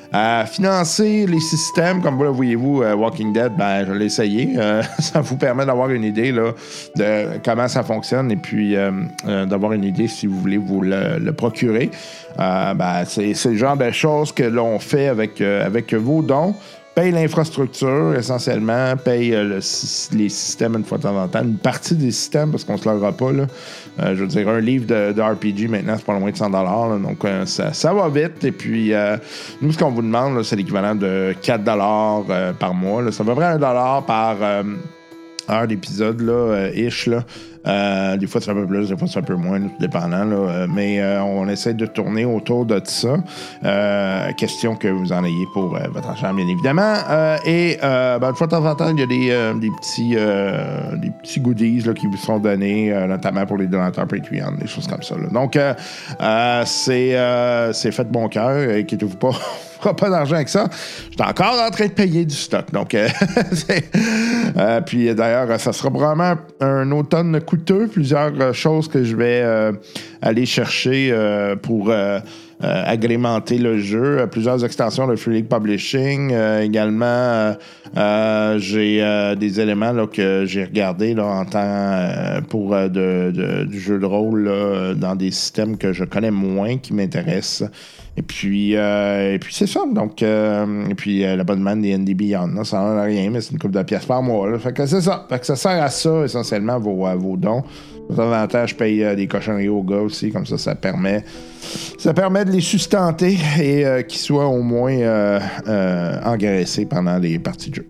à financer les systèmes. Comme vous le voyez-vous, euh, Walking Dead, ben, je l'ai essayé. Euh, ça vous permet d'avoir une idée là, de comment ça fonctionne et puis euh, euh, d'avoir une idée si vous voulez vous le, le procurer. Euh, ben, c'est, c'est le genre de choses que l'on fait avec, euh, avec vos dons. Paye l'infrastructure, essentiellement, paye euh, le, les systèmes une fois de temps en temps, une partie des systèmes, parce qu'on se lèvera pas, là. Euh, je veux dire, un livre de, de R P G, maintenant, c'est pas loin de cent dollars, là, donc euh, ça, ça va vite, et puis euh, nous, ce qu'on vous demande, là, c'est l'équivalent de quatre dollars euh, par mois, là. Ça va près un dollar par euh, heure d'épisode, là, euh, ish, là. Euh, des fois, c'est un peu plus, des fois, c'est un peu moins, tout dépendant. Là. Euh, mais euh, on essaie de tourner autour de ça. Euh, question que vous en ayez pour euh, votre argent, bien évidemment. Euh, et euh, ben, de fois de temps en temps, il y a des, euh, des, petits, euh, des petits goodies là, qui vous sont donnés, euh, notamment pour les donateurs Patreon, des choses comme ça. Là. Donc, euh, euh, c'est, euh, c'est fait de bon cœur. Inquiétez-vous pas. Pas d'argent avec ça. J'étais encore en train de payer du stock. Donc, euh, c'est, euh, puis d'ailleurs, ça sera probablement un, un automne coûteux. Plusieurs euh, choses que je vais euh, aller chercher euh, pour euh, euh, agrémenter le jeu. Euh, plusieurs extensions de Free League Publishing. Euh, également, euh, euh, j'ai euh, des éléments là, que j'ai regardés là, en temps euh, pour euh, de, de, du jeu de rôle là, dans des systèmes que je connais moins, qui m'intéressent. Et puis, euh, et puis c'est ça. Donc, euh, et puis euh, l'abonnement des N D Beyond, là, ça n'en a rien, mais c'est une couple de pièces par mois. Là. Fait que c'est ça. Fait que ça sert à ça, essentiellement, vos, euh, vos dons. De temps en temps, je paye euh, des cochonneries aux gars aussi, comme ça, ça permet, ça permet de les sustenter et euh, qu'ils soient au moins euh, euh, engraissés pendant les parties de jeu.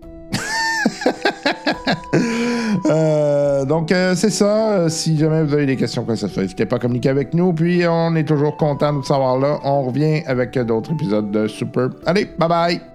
euh, donc, euh, c'est ça. Si jamais vous avez des questions, quoi que ce soit, n'hésitez pas à communiquer avec nous. Puis, on est toujours content de vous savoir là. On revient avec d'autres épisodes de Super. Allez, bye bye!